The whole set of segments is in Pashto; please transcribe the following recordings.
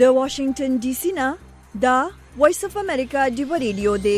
د واشنگټن ډي سي نه دا وایس اف امریکا ډیو ریډیو دی.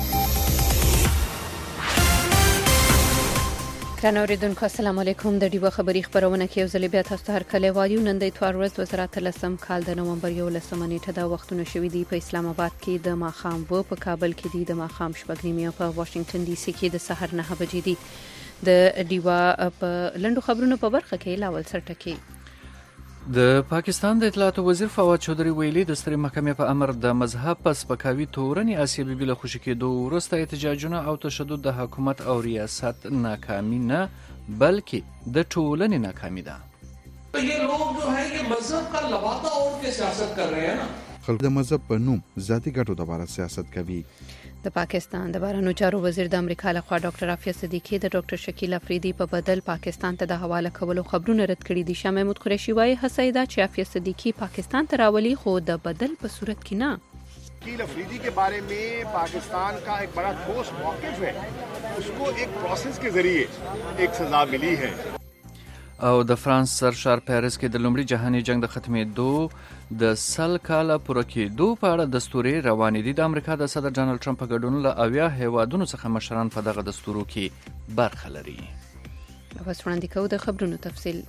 ګرانو اوریدونکو السلام علیکم. د ډیو خبری خبرونه کې یو ځل بیا تاسو ته هرکله وایو. نن د اتوار ورځ 2013 کال د نومبر 11 نیټه دا وختونه شوې دي. په اسلام آباد کې د ماښام په کابل کې دي د ماښام شپږ نیمه، په واشنگټن ډي سي کې د سحر 9 بجې دي. د ډیوا په لندو خبرونو په برخه کې لاول سرټکی. د پاکستان د اطلاعاتو وزیر فواد چودھری ویلي د سترې محکمې په امر د مذهب په سپکاوي تورنې آسیا بیبي له خوشي کېدو وروسته احتجاجونه او تشدد د حکومت او ریاست ناکامي نه بلکې د ټولنې ناکامي ده. ये लोग जो है ये मजहब का लवाता ओढ़ के सियासत कर रहे हैं ना. خلک د مذهب په نوم ذاتي ګټو لپاره سیاست کوي. د پاکستان د بهرنیو چارو وزیر د امریکا لخوا ډاکټر عافیه صدیقی د ډاکټر شکیل افریدي په بدل پاکستان ته د حواله کولو خبرونه رد کړي دي. شاه محمود قریشي وايي هڅه ده چې عافیه صدیقی پاکستان ته راولي، خو د بدل په صورت کې نه. शकील अफरीदी के बारे में पाकिस्तान का एक बड़ा ठोस मौक़िफ़ है, उसको एक प्रोसेस के जरिए एक सजा मिली है. او د فرانس سرشار پیرس کې د لومړي جهاني جنگ د ختمېدو د سل کاله پوره کېدو په اړه دستورې روانې دي. د امریکا د صدر ډانلډ ټرمپ په ګډون له 80 هیوادونو څخه مشران په دغه دستورو کې برخه لري. اوس وړاندې کوو د خبرونو تفصیل.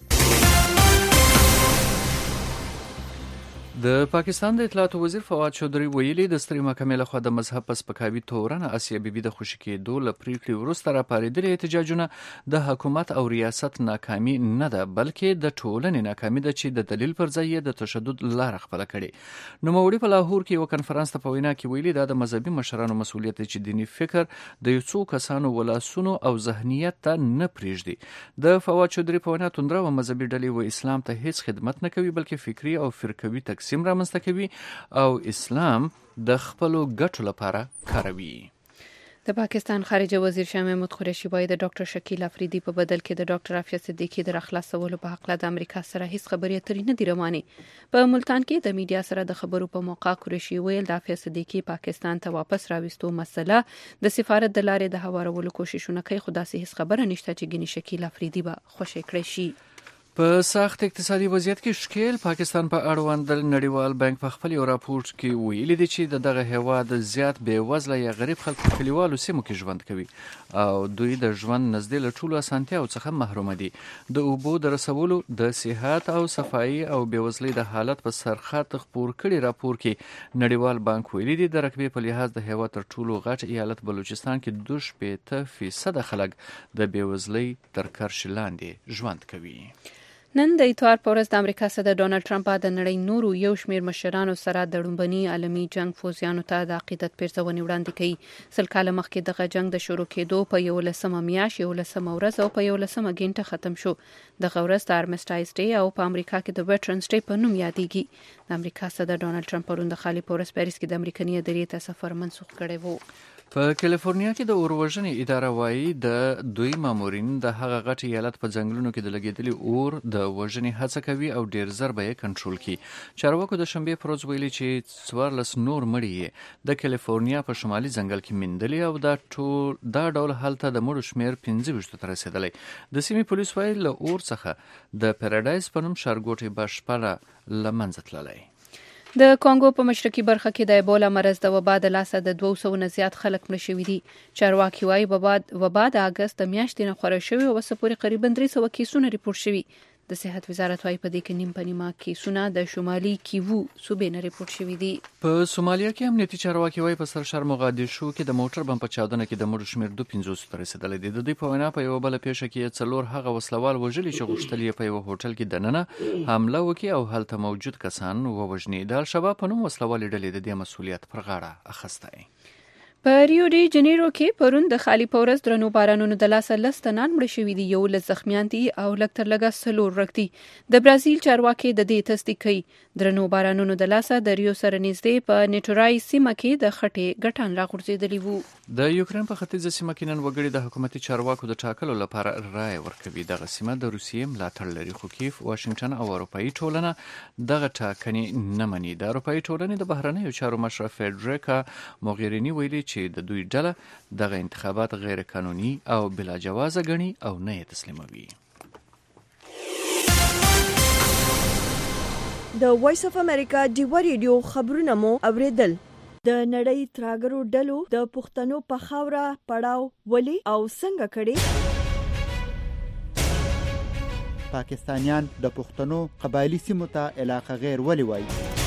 د پاکستان د اطلاعاتو وزیر فواد چودھری ویلي د سترې محکمې لخوا د مذهب په سپکاوي تورنه آسیا بیبي د خوشي کېدو له پریکړې وروسته راپارېدلي احتجاجونه د حکومت او ریاست ناکامي نه ده بلکې د ټولنې ناکامي ده چې د دلیل پر ځای یې د تشدد لاره خپله کړې. نوموړي په لاهور کې یو کنفرانس ته په وینا کې ویلي دا د مذهبي مشرانو مسؤلیت دی چې دیني فکر د یو څو کسانو ولاسونو او ذهنیت ته نه پرېږدي. د فواد چودھری په وینا توندره و مذهبي ډلې و اسلام ته هیڅ خدمت نه کوي بلکې فکري او فرقوي تقسیم رامنځته کوي او اسلام د خپلو ګټو لپاره کاروي. د پاکستان خارجه وزیر شاه محمود قریشي وايي د ډاکټر شکیل افریدي په بدل کې د ډاکټر عافیه صدیقی د راخلاصولو په حق د امریکا سره هیڅ خبرې اترې نه دي روانې. په ملتان کې د میډیا سره د خبرو په موقع قریشي ویل د عافیه صدیقی پاکستان ته واپس راوستو مسله د سفارت د لارې د هوارولو کوششونه کوي، خو داسې هیڅ خبره نشته چې ګنې شکیل افریدي به خوشی کړی شي. په سخت اقتصادي وضعیت کې ښکیل پاکستان په اړوند نړیوال بانک په خپل یو راپور کې ویلي دي چې دغه هیواد زیات بېوزله یا غریب خلک په کلیوالو سیمو کې ژوند کوي او دوی د ژوند نږدې له ټولو اسانتیاو څخه محرومه دي. د اوبو د رسولو، د صحت او صفایي او بېوزلۍ د حالت په سرخط خپور کړي راپور کې نړیوال بانک ویلي دي د رقبې په لحاظ د هیواد تر ټولو غټ ایالت بلوچستان کې 2% خلک د بېوزلۍ تر کرښې لاندې ژوند کوي. نن د اتوار په ورځ د امریکا صدر ډانلډ ټرمپ د نړۍ نورو یو شمېر مشرانو سره د لومړني عالمي جنگ فوجیانو ته د عقیدت پیرزونې وړاندې کوي. سل کاله مخکې دغه جنگ د شروع کېدو په 11 میاشت 11 ورځ او په 11 غینټه ختم شو. دغه ورځ د ارمسټایز ډے او په امریکا کې د ویټرنز ډے په نوم یادېږي. د امریکا صدر ډانلډ ټرمپ پرون د خالي په ورځ پیریس کې د امریکایي ادارې ته سفر منسوخ کړی و. په کالیفورنیا کې د اوروژنې اداره وایي د دوی مامورین د هغه غټ ایالت په ځنګلونو کې د لګېدلي اور د وژنې هڅه کوي او ډیر زر به یې کنټرول کړي. چارواکو د شنبې پر ورځ ویلي چې 14 نور مړي یې د کالیفورنیا په شمالي ځنګل کې میندلي او دا ډول هلته د مړو شمیر 25 ته رسېدلی. د سیمې پولیس وایي له اور څخه د پیراډایز په نوم ښارګوټی بشپړه له منځه تللی. د کانګو په مشرقي برخه کې د ایبولا مرض د وبا د لاسه د 200 نه زیات خلک مړه شوي دي. چارواکي وايي وبا د اګست د میاشتې نه خوره شوې او اوس پورې قریبا 300 کیسونه ریپورت شوي. د صحت وزارت وايي په دې کې نیم په نیمه کیسونه د شمالي کیوو صوبې نه ریپورت شوي دي. په سومالیا کې امنیتي چارواکي وايي په سرشار موغادیشو کې د موټر بم په چاودنه کې د مړو شمیر 250 ته رسیدلی دی. د دوی په وینا په یوه بله پیښه کې 4 هغه وسلوال وژلي چې غوښتل یې په یوه هوټل کې دننه حمله وکړي او هلته موجود کسان ووژني. د الشباب په نوم وسلوالې ډلې د دې مسؤلیت پر غاړه اخیستی. په ریو ډی جنیرو کې پرون د خالي په ورځ درنو بارانونو د لاسه لس تنان مړه شوي دي، 11 زخمیان دي او لږ تر لږه 4 ورک دي. د برازیل چارواکي د دې تصدیق کوي. درنو بارانونو د لاسه د ریو سره نږدې په نیټورای سیمه کې د خټې ګټان راغورځېدلي وو. د یوکرین په ختیځه سیمه کې نن وګړي د حکومتي چارواکو د ټاکلو لپاره رایه ورکوي. دغه سیمه د روسیې ملاتړ لري، خو کیف، واشنګټن او اروپایي ټولنه دغه ټاکنې نه مني. د اروپایي ټولنې د بهرنیو چارو مشره فیډریکا موغیریني ویلي چې د دوی ډله دغه انتخابات غیر قانوني او بلا جوازه ګڼي او نه یې تسلیموي. د وایس اف امریکا ډیوا ریډیو خبرونه مو اوریدل. د نړۍ تراګرو ډلو د پښتنو په خاوره پړاو ولي او څنګه کړي. پاکستانیان د پښتنو قبایلی سیمو ته علاقه غیر ولي وایي.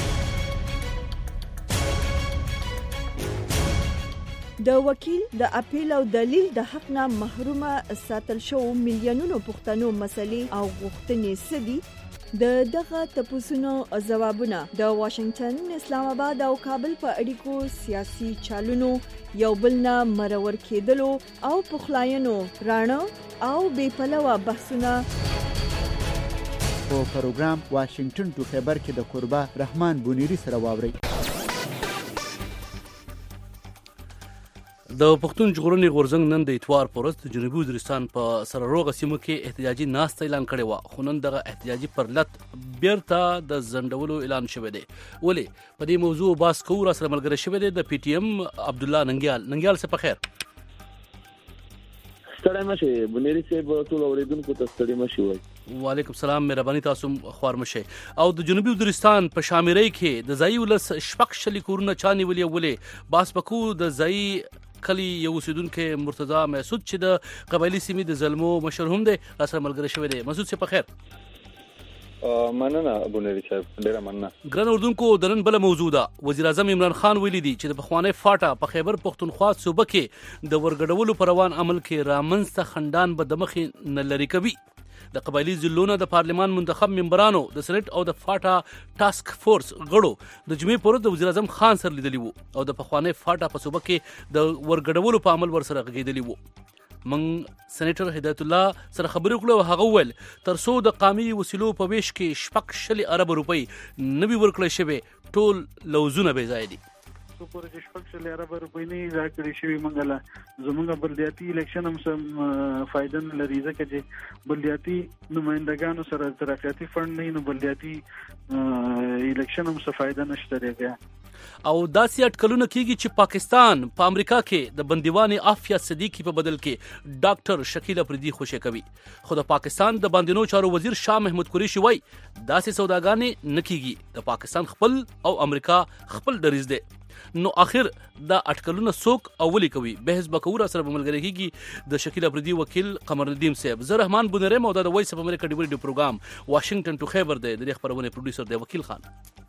د وکیل د اپیل او دلیل د حق نه محرومه ساتل شو میلیونونو پښتنو مسلې او غوښتنې سدي. د دغه تپوسونو ځوابونه د واشنگټن، اسلام آباد او کابل په اړیکو سیاسي چالونو یو بل نه مرور کېدلو او پخلاینو رانه او بې پلوه بحثونه په پروګرام واشنگټن ټو خیبر کې د قربا رحمان بونیری سره واوري. د پښتون ژغورنې غورځنګ نن د اتوار په ورځ د جنوبي وزیرستان په سره روغه سیمو کې احتجاجي ناسته اعلان کړې وه، خو نن دغه احتجاجي پرلت بیرته د ځنډولو اعلان شوی دی. ولې په دې موضوع باس کوو را سره ملګری شوی دی د پی ټی ایم عبدالله ننګیال څه په خیر. ستړی مشي بنيري صاحب ټول اوریدونکو ته ستړی مشي وای. وعلیکم السلام، مهرباني تاسو خوار مشي. او د جنوبي وزیرستان په شامیرۍ کې د ځایي ولس شپږ شلي کورونه چا نیولي. ولې باس پکو د ځایي کلی یو اوسیدونکی مرتضی مسعود چې د قبایلی سیمې د ظلمو مشر هم دی را سره ملګری شوی دی. مسعود صاحب په خیر. مننه بنيري صاحب، ډیره مننه. ګران اردوونکو د نن بل موضوع ده. وزیر اعظم عمران خان ویلي دي چې د پخوانی فاټا په خیبر پښتونخوا صوبه کې د ورګډولو پر روان عمل کې رامنځته خندان به د مخې نه لري کوي. د قبایلی ضلعونو د پارلمان منتخب ممبرانو د سنټ او د فاټا ټاسک فورس غړو د جمعې پر ورځ د وزیر اعظم خان سره لیدلی وو او د پخوانی فاټا په صوبه کې د ورګډولو په عمل ورسره غږیدلی وو. من سېنیټر هدایت الله سره خبرې وکړو او هغه وویل ترڅو د قامي وسیلو په ویش کې شپږ شلي ارب روپۍ نوي ورکړی شوی ټول لوزونه بې ځای دي. تو پر چې شپږ شلي ارب روپۍ نه راکړي شوي منګله زمونږ بلدیاتي الیکشن هم سم فائدہ نه لري ځکه چې بلدیاتي نمائندګانو سره ترقیاتي فند نه نو بلدیاتي الیکشن هم څه فائدہ نشته دی. او داسې اټکلونه کیږي چې پاکستان په امریکا کې د بندیوان عافیه صدیقی په بدل کې ډاکټر شکیل افریدي خوشی کوي. خو د پاکستان د باندینو چارو وزیر شاه محمود قریشي وایي داسې سوداګانې نه کیږي، د پاکستان خپل او امریکا خپل دریځ دی. نو اخر دا اټکلونه څوک او ولي کوي؟ بحث بکور سره ملګری کیږي د شکیل افریدي وکیل قمر الدین صاحب. زه رحمان بونیری او د وایس اف امریکا ډیو پروګرام واشنگټن ټو خیبر دی. د خبرونه پروډوسر دی وکیل خان.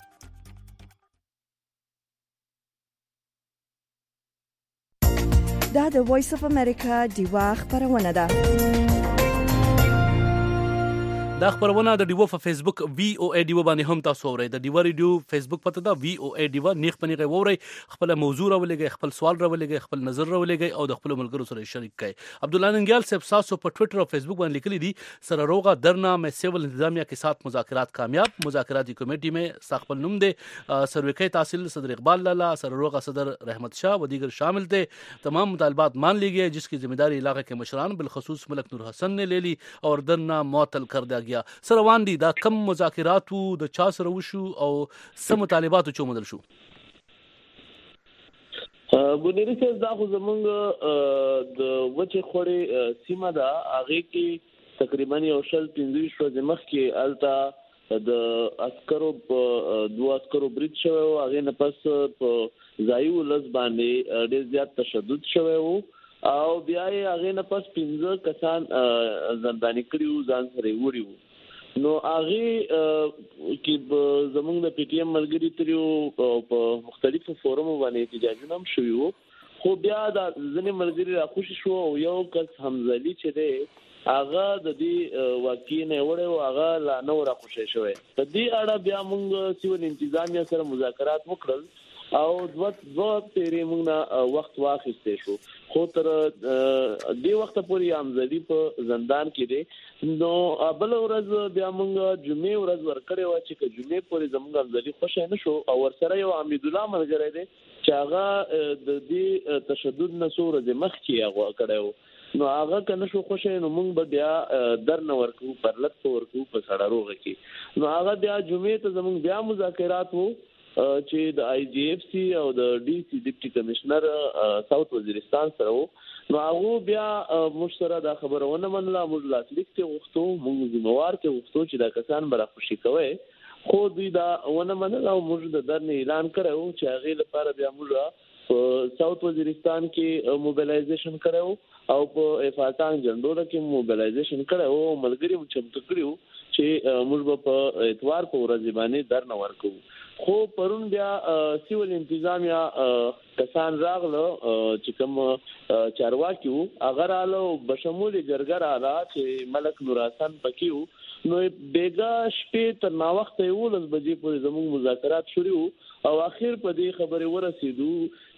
دا د وایس اف امریکا ډیوا خبرونه ده. دا خبرونه د ډیو په فیسبوک وی او ای ډیو باندې هم تاسو اورئ. د ډیو ریډیو فیسبوک پته دا وی او ای ډیو نیخ پنیغه وورئ، خپل موضوع راولېږئ، خپل سوال راولېږئ، خپل نظر راولېږئ او د خپل ملګرو سره شریک کړئ. عبدالله ننګیال صاحب تاسو په ټوئیټر او فیسبوک باندې لیکلي دي سره روغه درنا میں سیول انتظامیہ کے ساتھ مذاکرات کامیاب، مذاکراتی کمیٹی میں خپل نوم دے سرویکي تحصیل صدر اقبال لالا، سره روغه صدر رحمت شاه و دیگر شامل تھے. تمام مطالبات مان لی گئے جس کی ذمہ داری علاقے کے مشران بالخصوص ملک نور حسن نے لے لی اور درنا معطل کر دیا گیا. سروان دا کم مذاکراتو د چا سره وشو او سم مطالباتو چو مدل شو؟ بنيري صاحب دا خو زمونږ د وچې خوړې سیمه ده، هغې کې تقریبا یو 15 ورځې مخکې هلته د عسکرو په 2 عسکرو برید شوی و. هغې نه پس په ځایي ولس باندې ډېر زیات تشدد شوی و او بیا یې هغې نه پس 15 کسان زنداني کړي وو، ځان سره یې وړي وو. نو هغه کې زمونږ د پی ټی ایم ملګری تریو په مختلفو فورمو باندې احتجاجونه هم شوي وو، خو بیا د ځینې ملګري راخوشي شو او یو کس حمزه چې دی هغه د دې واقعي نه وړي او هغه لا نه راخوشي شوی. په دې اړه بیا موږ سیول انتظامیه سره مذاکرات وکړل او دوه پیری موږ وخت واخیسته شو، خو تر دې وخت پورې امزدي په زندان کې دی. نو بل ورځ بیا موږ جمعې ورځ ورکړې و چې جمعې پورې زموږ امزدي خوشی نه شو او ورسره یو حمید الله ملګری دی چې هغه د دې تشدد نه څو ورځې مخکې هغه کړی و. نو هغه کنه شو خوشی، نو موږ به بیا درنه ورکو پرلط ورکو په سړه روغه کې. نو هغه بیا جمعې ته زموږ بیا مذاکرات وو چې د آی جی اف سی او د ډي سی ډیپټي کمشنر ساوث وزیرستان سره وو. نو هغه بیا موږ سره دا خبرونه منله، موږ لاسلیک ته وختو، موږ ذمہوار ته وختو چې دا کسان برا خوشي کوي، خو دوی دا ونه منل او موږ د درنې اعلان کړو چې هغه لپاره بیا موږ په ساوث وزیرستان کې موبلایزیشن کړو او په افاتان جندوله کې موبلایزیشن کړو ملګری مو چمتو کړو چې موږ په اتوار په ورځ باندې درنه ورکو. خو پرون بیا سیول انتظامیه کسان راغله چې کوم چارواکي وو هغه رااله بشمول جرګه رااله چې ملک نور حسن پکیو نو بیګا شپې تر نا وخت یې ولز بجې پورې زموږ مذاکرات شروع او اخر په دې خبرې ورسېدو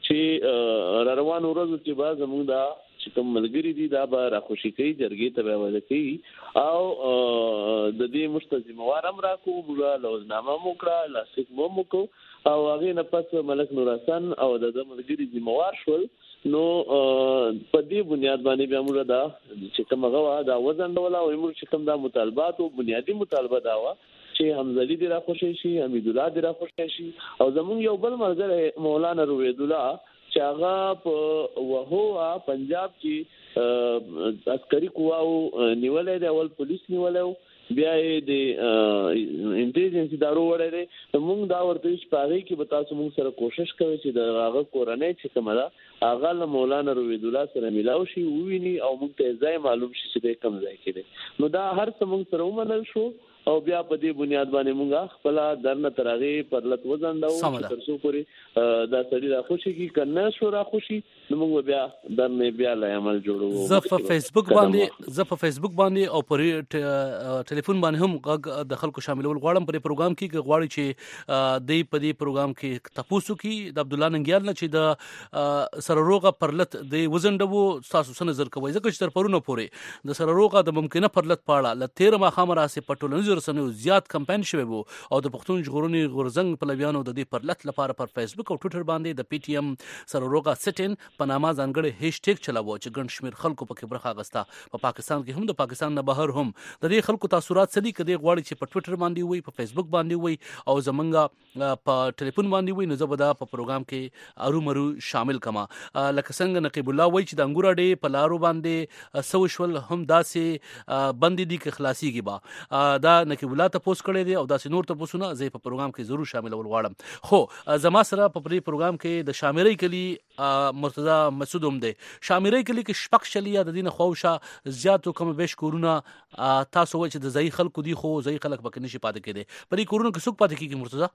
چې روان ورځو کې به زموږ دا چې کوم ملګری دي دا به راخوشي کوي جرګې ته به وځي کوي او د دې مستلزموار هم راکو موږ لوزنامه مو کړه لاسیک مو کو او هغه نه پس ملک نور حسن او د ملګری ذمہوار شول. نو په دې بنیاد باندې بیا موږ دا چې کوم غوا دا وزن ولا او موږ چې کوم دا مطالبات او بنیادی مطالبه دا و چې حمزه دی راخوشي شي حمید الله دی راخوشي شي او زمونږ یو بل ملګری مولانا روید الله چې هغه په وهو پنجاب کې عسکري قواو نیولې دی اول پولیس نیولې بیا د انټيليجنس ادارو وړلې موږ دا ورته چې پاره کې به تاسو موږ سره کوشش کوي چې د هغه کورنۍ چې کومه هغه مولانا روید الله سره ملاو شي وویني او موږ ته ځای معلوم شي چې کوم ځای کې دی. نو دا هر څه موږ سره ومنل شو او بیا په دې بنیاد باندې موږ خپل درنه ترغه پرلط وزنداو چې ترڅو پورې دا سړي را خوشي کی کنه شو را خوشي نو موږ بیا درنه بیا لا عمل جوړو. زه په فیسبوک باندې او پر ټلیفون باندې هم د خلکو شاملول غواړم پر پروګرام کې غواړي چې د په دې پروګرام کې تاسو کې د عبد الله ننګیال نه چې د سرروغه پرلط د وزندو تاسو سره نظر کوي ځکه چې تر پرونه پورې د سرروغه د ممکنه پرلط پاړه ل 13 مخامه راسي پټولنځ رسنیو زیات کمپاین شوی وو او د پښتون ژغورنې غورزنګ پلویانو د دې پرلط لپاره پر فیسبوک او ټوئیټر باندې د پی ټی ایم سرروغه سټین په نامه ځانګړي هیشټیګ چلاوه چې ګڼ شمیر خلکو پکې برخه اخیسته. په پاکستان کې هم د پاکستان نه بهر هم د دې خلکو تاثیرات سړي کدي غواړي چې په ټوئیټر باندې وي په فیسبوک باندې وي او زمونږه په ټلیفون باندې وي نو زبدا په پروګرام کې ارومرو شامل کما لکه څنګه نقیب الله وای چې د انګور اډې په لارو باندې سوشل هم داسې بندي دي کې خلاصيږي با دا نقیب الله ته پوسټ کړی دی او داسې نور ته پوسونه زه په پروګرام کې ضرور شاملول غواړم. خو زما سره په دې پروګرام کې د شامیري کلی مرتضی مسعود هم دی. شامیري کلی کې شپږ شلیا د دین خوښه زیاتو کم بیش کورونه تاسو وای چې د ځای خلکو دی خو ځای خلک پکې نشي پاتې کېدي په دې کورونه کې څوک پاتې کیږي مرتضی؟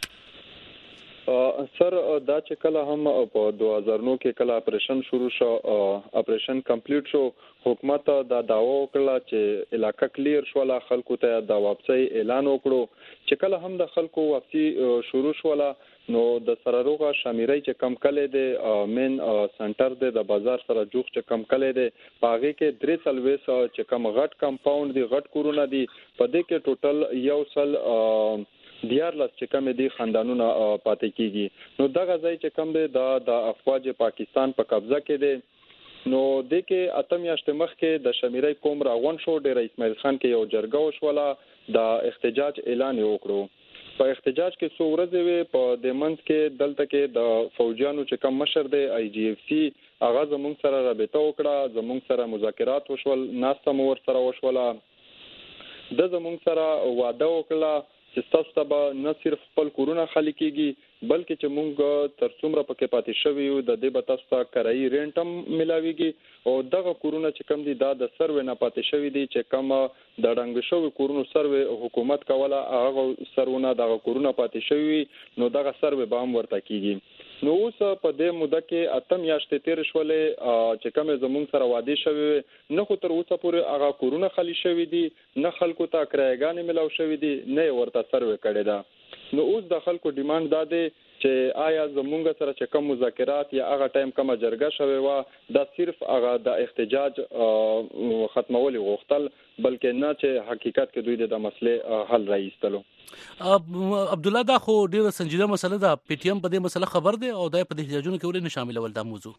سر دا چې کله هم په 2009 کې کله اپریشن شروع شو اپریشن کمپلیټ شو حکومت دا داوا وکړه چې علاقہ کلیر شولا خلکو ته دا واپسي اعلان وکړو چې کله هم د خلکو واپسي شروع شولا نو د سرروغه شامیري چې کم کله د مین سنټر د بازار سره جوخ چې کم کله د پاغي کې 3 چې کم غټ کمپاوند دی غټ کورونه دی په دې کې ټوټل یو سل دیارلس چې کوم دي خاندانونه پاتې کیږي نو دغه ځای چې کوم دی د افواج پاکستان په قبضه کې دی نو د کې اتم یاشت مخ کې د شمیري قوم راغون شو ډیر اسماعیل خان کې یو جرګه وشوله د احتجاج اعلان وکړو په احتجاج کې څو ورځې وي په د منځ کې دلته کې د فوجانو چې کم مشر دی آی جی اف سی هغه زموږ سره رابطه وکړه زموږ سره مذاکرات وشول ناسته مو ور سره وشوله د زموږ سره وعده وکړه چې تاسو ته نه صرف خپل کورونه خالی کیږي بلکې چې موږ تر څومره پکې پاتې شوی یو د دې به تاسو ته کرایي رینټ هم ملاويږي او دغه کورونه چې کم دي د سروې نه پاتې شوی دي چې کم د ډنګ شوی کورونو سروې حکومت کوله هغه سرونه دغه کورونه پاتې شوی نو دغه سروې به هم ورته کیږي. نو اوس په دې موده کې اتم یاشتې تیر شولې چې کوم زمونږ سره وعده شوی نه خو تر اوسه پورې هغه کورونه خالی شوی دي نه خلکو ته کرایګانې ملاو شوی دي نه ورته سروې کړي دا نو اوس د خلکو ډیماند دا دی چې آیا زمونږ سره چې کوم مذاکرات یا هغه ټایم کومه جرګه شوی و دا صرف هغه د احتجاج ختمول غوښتل بلکې نه چې حقیقت کې دوی د مسلې حل راایستلو. عبد الله دا خو ډیره سنجیده مسله ده پی ټی ایم په دې مسله خبر دی او دا په دې احتجاجونو کې ولې نه شامل ول دا موضوع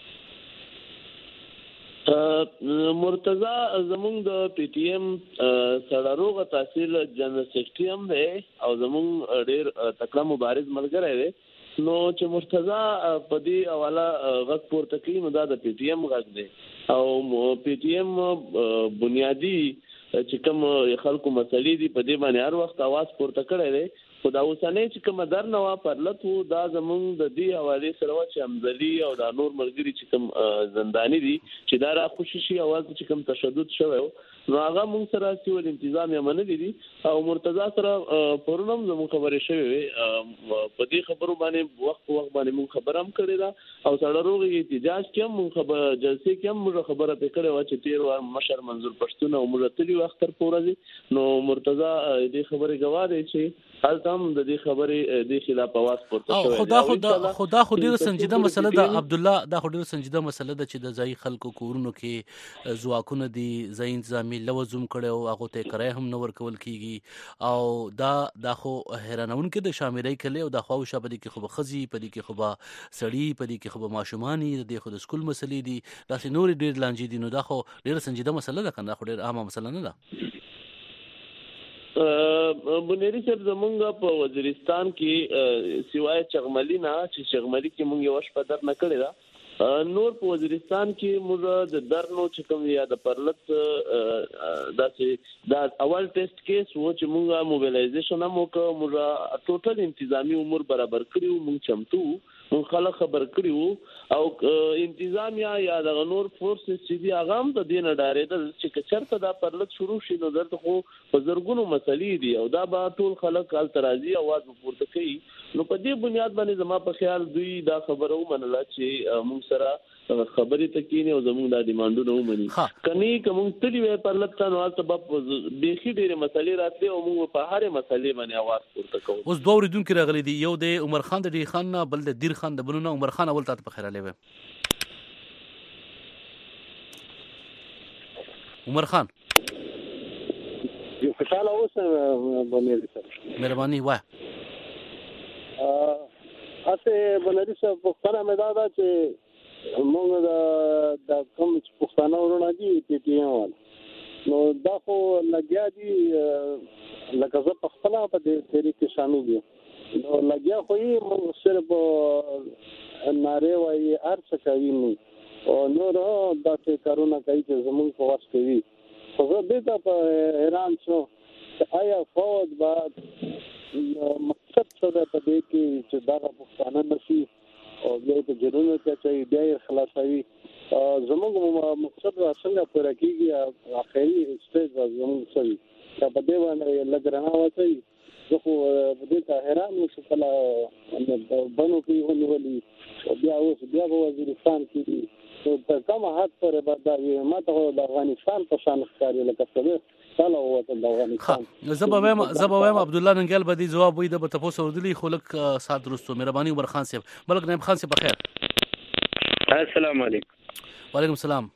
مرتضی زمونږ د پی ټی ایم سړاروغه تحصیل جنرال سیکریټری هم دی او زمونږ ډیر تکړه مبارز ملګری دی نو چې مرتضی په دې حواله غږ پورته کوي نو دا د پی ټی ایم غږ دی او پی ټی ایم بنیادی چې کوم خلکو مسلې دي په دې باندې هر وخت आवाज پورته کړی دی. خو دا اوسنۍ چې کومه درنه وه پرلت وو دا زمونږ د دې حوالې سره وه چې همزلي او دا نور ملګري چې کوم زنداني دي چې دا را خوشي شي اواز چې کوم تشدد شوی و نو هغه موږ سره سیول انتظامیه منلي دي او مرتضی سره پرون هم زموږ خبرې شوې وې په دې خبرو باندې وخت باندې موږ خبره هم کړې ده او سره روغ احتجاج کې هم موږ جلسې کې هم موږ خبره پکړې و چې 13 وار مشر منظور پښتون او موږ تللی وخت تر پورې نو مرتضی دې خبرې گواه دی چې حالت هم د دې خبرې د خلاف आवाज پورته شوی خدا خو ډیره سنجیده مسله ده عبد الله دا خو ډیره سنجیده مسله ده چې د ځای خلکو کورونو کې ځواکونه دي ځای انتظامی لوزم کړي او هغه ته کرای هم نور کول کیږي او دا خو حیرانون کې د شاملای کله او د خو شپدي کې خو خزي پدې کې خو سړی پدې کې خو ماشومانی د خو د سکول مسلې دي داسې نور ډیر لانجې دي نو دا خو ډیره سنجیده مسله ده کنه خو ډیر عامه مسله نه ده. بنيري صاحب زمونږ په وزیرستان کې سوای چغملی نه چې چغملی کې مونږ یو شپه در نه کړی دا نور په وزیرستان کې موږ د درنو چې کوم یا د پرلت دا اول ټیسټ کیس و چې موږ موبیلایزیشن هم وکړو موږ ټوټل انتظامی امور برابر کړیو موږ چمتو موږ خلک خبر کړیو او انتظامیه یا د نور فورسز چې دی هغه هم د دې نه ډارېدل چې چرته دا پرلت شروع شي نو درته خو په زرګونو مسلې دي او دا به ټول خلک کال ترازی आवाज پورته کوي نو په دې بنیاد باندې زما په خیال دوی دا خبره ومنله چې موږ سره خبرې تکینه او زموږ د ډیماندونو ومني کني کوم تلی وې پرلت نو سبب بيخي ډېر مسلې راتلې او موږ په هر مسلې باندې आवाज پورته کوو. اوس دوه ورډونکو راغلي دي یو د عمر خان د ډی خان نه بل د دیر خان د بنونه عمر خان اول ته په خیره لوي عمر خان یو خوشاله اوسه باندې سره مهرباني وای اسه بلری صاحب پښتنه مدادا چې موږ د کوم پښتنه ورونه دي چې وال نو دا خو لګیا دي لکه زه په خپل په دې سری کې شامل دي نو لګیا خو یې موږ صرف ناره وایي ارڅ کوي نو نو دا چې کارونه کوي چې زموږ په واسطه کوي خو زه دې ته په ایران شو آیا فوج بعد مقصد څه ده په دې کې چې دا پښتانه نشي او بیا په جنونو کې چې بیا خلاصوي زموږ مقصد څنګه پوره کیږي اخري سټیج زموږ سوي دا په دې باندې لګرانه وځي زه خو په دې ته حیران شوم کله بنو کې ونیولې بیا اوس بیا په وزیرستان کې په کومه حد پر باندې ما ته د افغانستان په شان ښکاري لکه څه تعالی وته د افغانستان زبویم عبد الله ننګل بدی جواب وي د تاسو وردلی خلک سات رستو مهرباني عمر خان صاحب بلک نائب خان صاحب بخیر السلام علیکم وعلیکم السلام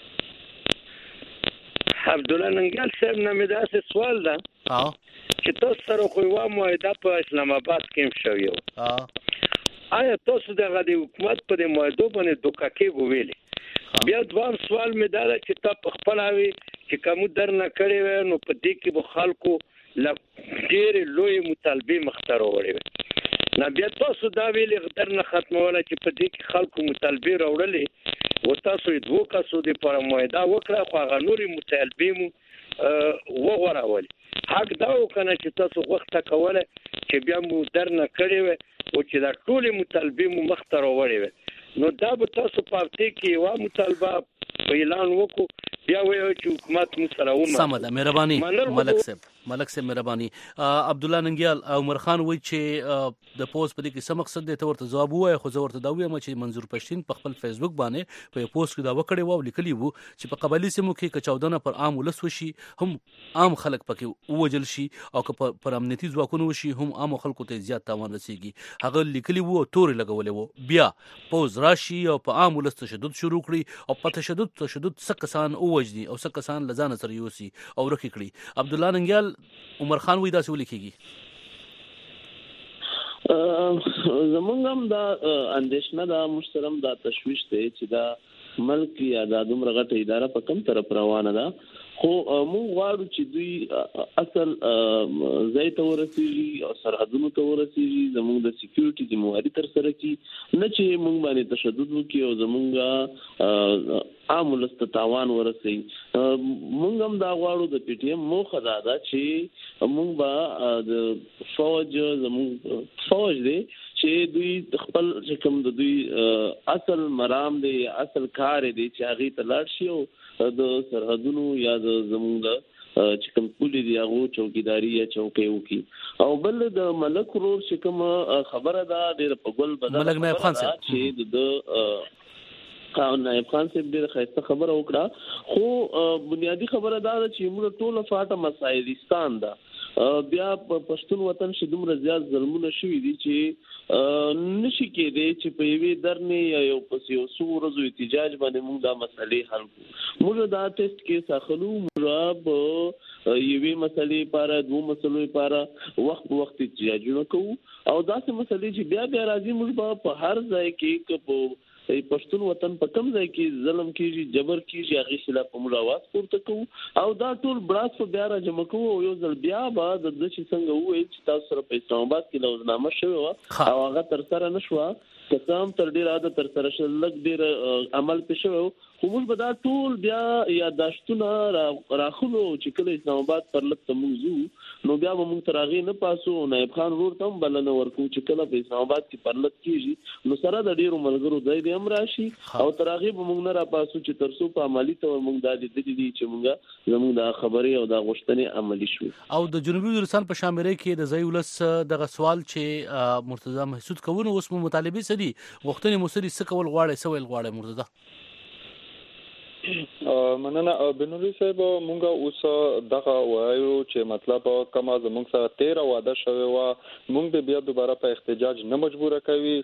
عبد الله ننګل صاحب نه دا څه سوال ده چې تاسو سره خو وا موعده په اسلام آباد کې شوی آیا تاسو دغه د حکومت په موعده باندې دوکه کې وویلې بیا دوام سوال مې دا چې تاسو خپل اوی چې کوم درنه کړی و نو په دې کې به خلکو ډېر لوی مطالبه مختار وړي نه بیا تاسو دا ویلې درنه ختموله چې په دې کې خلکو مطالبه راوړلې و تاسو یې دوه کسو د پر موعده وکړه خو هغه نوري مطالبه مو وغوړول حق دا وکنه چې تاسو وخت کوله چې بیا مو درنه کړی و او چې دا ټول مطالبه مو مختار وړي نو دا به تاسو پارتي کې یو مطالبه اعلان وکړو بیا وایو چې حکومت مو سره ومني سمه مهرباني ملک صاحب مهرباني عبد الله ننګیال عمر خان وایي چې د پوسټ په دې کې څه مقصد دی ته ورته جواب وایي خو زه ورته دا وایم چې منظور پښتين په خپل فیسبوک باندې په پوسټ کې دا وکړی و لیکلی وو چې په قبایلی سیمو کې کچاودنه پر عام ولس وشي هم عام خلک پکې ووجل شي او که پر امنیتي ځواکونو وشي هم عام خلکو ته زیات تاوان رسیږي هغه لیکلی وو تورې لګولې وو بیا پوز راشي او په عام ولس تشدد شروع کړي او په تشدد څه کسان اوجدي او څه کسان لزان سره یوسي او رخي کړي عبد الله ننګیال عمر خان وی دا څه ولیکيږي زمونږ هم دا اندیشنه دا محترم دا تشویش دی چې دا ملک یا د دومره غټه اداره په کوم طرف روانه ده خو موږ غواړو چې دوی اصل ځای ته ورسیږي او سرحدونو ته ورسیږي زموږ د سکیورټي ذمہواری تر سره کی نه چې موږ باندې تشدد وکړي او زمونږ عام ولست تاوان ورسي. موږ هم دا غواړو د پی ټی ایم موخه دا ده چې موږ به د فوج دی چې دوی خپل کوم د دوی اصل مرام دی اصل کار دی چې هغه ته لاړ شي او د سرحدونو یا د زموږ چې کوم پولی دی هغه چوکیداری یا چوکۍ وکي. او بل د ملک رور چې کوم خبره ده ډېر په ګل بدل ملک نایب خان صاحب چې د نایب خان صاحب ډېر ښایسته خبره وکړه، خو بنیادی خبره ده چې موږ ټول فاټه مسایلستان ده. بیا په پښتون وطن شې دومره زیات ظلمونه شوي دي چې نشي کېدی چې په یوې درنې یا یو پسې یو څو ورځو احتجاج باندې موږ دا مسلې حل کړو. موږ دا ټیسټ کیس اخلو، موږ په یوې مسلې لپاره دوه مسلو لپاره وخت په وخت احتجاجونه کوو او داسې مسلې چې بیا بیا راځي موږ په هر ځای کې په پښتون وطن په کم ځای کې ظلم کیږي جبر کیږي هغه خلاف موږ आवाज پورته کوو او دا ټول براس په بیا را جمع کوو او یو ځل بیا به د چې څنګه وایي چې تاسو سره په اسلام آباد کې لوزنامه شوی و او هغه تر سره نشوه کسام تر ډیر عادت تر سره شل لګ ډیر عمل پېښو خو موږ به دا ټول بیا یاداشتونه راخلو چې کله اسلام آباد پر لږ تموزو نو بیا به موږ تر هغې نه پاسو. نایب خان ورور ته هم بلنه ورکوو چې کله په اسلام آباد کې پر لږ کېږي نو سره د ډېرو ملګرو ځای دی هم راشي او تر هغې به موږ نه راپاسو چې تر څو په عملي طور موږ دا لیدلي دي چې موږ زموږ دا خبرې او دا غوښتنې عملي شوي. او د جنوبي وزیرستان په شامرۍ کې د ځای ولس دغه سوال چې مرتضی محسود کوو نو اوس مو مطالبې څه دي غوښتنې مو څه دي څه کول غواړئ څه ویل غواړئ مرتضی؟ مننه بنوري صاحب، مونږ اوس دغه وایو چې مطلب کما زموږ سره 13 واده شوی و مونږ بیا دوباره په احتجاج نه مجبوره کوي.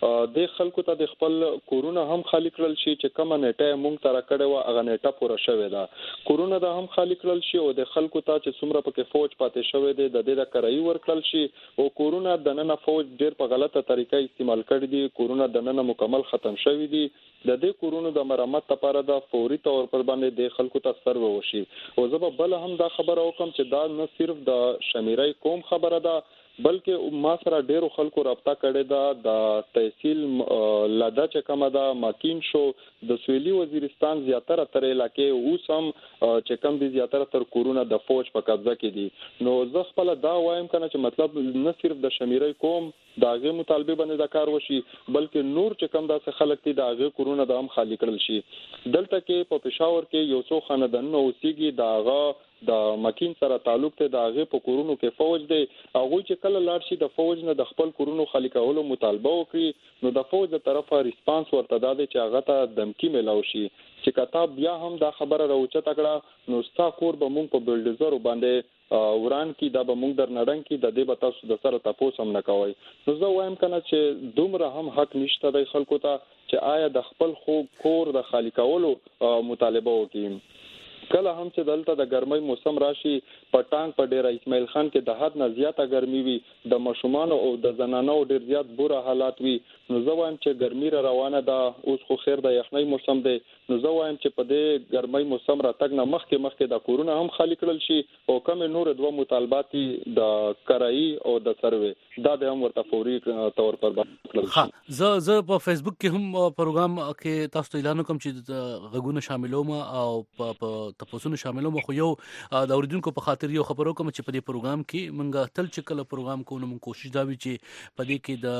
د خلکو ته د خپل کورونه هم خالی کړل شي چې کومه نیټه مونږ تر کړه و هغه نیټه پوره شوې ده. کورونه د هم خالی کړل شي او د خلکو ته چې څومره پکې فوج پاتې شوی دی د دې د کرایي ورکړل شي او کورونه د نن فوج ډېر په غلطه طریقه استعمال کړي دي. کورونه د نن مکمل ختم شوي دي. د دې کورونو د مرمت لپاره د فوري تور پر باندې د خلکو ته سرو وشي. او زه به بل هم دا خبره وکم چې دا نه صرف د شمیرای قوم خبره ده بلکې ما سره ډیرو خلکو رابطه کړې ده د تحصیل لده چې کومه ده ماکین شو د سویلي وزیرستان زیاتره تر علاقې اوس هم چې کوم دي زیاتره تر کورونه د فوج په قبضه کې دي. نو زه خپل دا وایم کنه چې مطلب نه صرف د شمیرای قوم داغه مطالبه باندې د کار وشي بلکې نور چې کوم داسې خلک دي داغه کورونه د هم خالی کړل شي. دلته کې په پېښور کې یو څو خاندانونه اوسېږي داغه د مکین سره تعلق ته د هغه په کورونو کې فوج دی. هغه چې کله لاړ شي د فوج نه د خپل کورونو خالی کولو مطالبه وکړي نو د فوج د طرفه ریسپانس ورته دی چې هغه ته دمکی ملاو شي چې کتاب بیا هم دا خبره راوچته کړه نو ستا کور به مونږ په بلډوزر باندې وران کی دا به مونږ در نړنګ کی د دې به تاسو د سره تاسو هم نه کوي. نو زه وایم کنه چې دومره هم حق نشته د خلکو ته چې آیا د خپل خو کور د خالی کولو مطالبه وکړي. کله هم چې دلته د ګرمۍ موسم راشي په ټانک په ډیره اسماعیل خان کې د حد نه زیاته ګرمي وي د مشومان او د زنانو ډیر زیات بوره حالات وي نو زه وایم چې ګرمي را روانه ده اوس خو خیر د یخنۍ موسم دی نو زه وایم چې په دې ګرمۍ موسم را تګ نه مخکې د کورونه هم خالی کړل شي او کوم نور دوه مطالبات د کرایي او د سروي دا به هم ورته فوري تور پر باندې زه په فیسبوک کې هم پروګرام کې تاسو ته اعلان کوم چې غږونه شاملوم او په تاسو شاملوم خو یو د اوریدونکو په خاطر یو خبرو کوم چې په دې پروګرام کې منګه تل چې کله پروګرام کوو نو کوشش دا وی چې په دې کې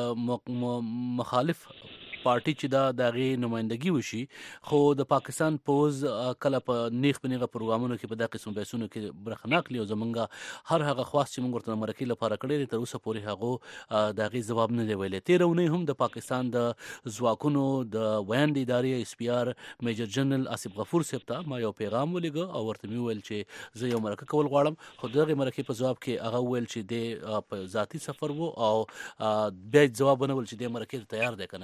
د مخالف پارټي چې دا دغه نمائندګي وشي خو د پاکستان پوز کله په نیغ پروګرامونو کې په دغه قسم بحثونو کې برخه نه اخلي او زمونږ هر هغه خواست چې موږ ورته مرکې لپاره کړی تر اوسه پورې هغه دغه جواب نه دی ویلي. 13 اونۍ هم د پاکستان د ځواکونو د ویاند ادارې اس پی آر میجر جنرال آصف غفور صاحب ته ما یو پیغام ولېږه او ورته مې ویل چې زه یو مرکه کول غواړم خو دغه مرکې په جواب کې هغه ویل چې د ذاتی سفر وو او بیا جواب ونه ول چې د مرکې تیار دی کنه دی.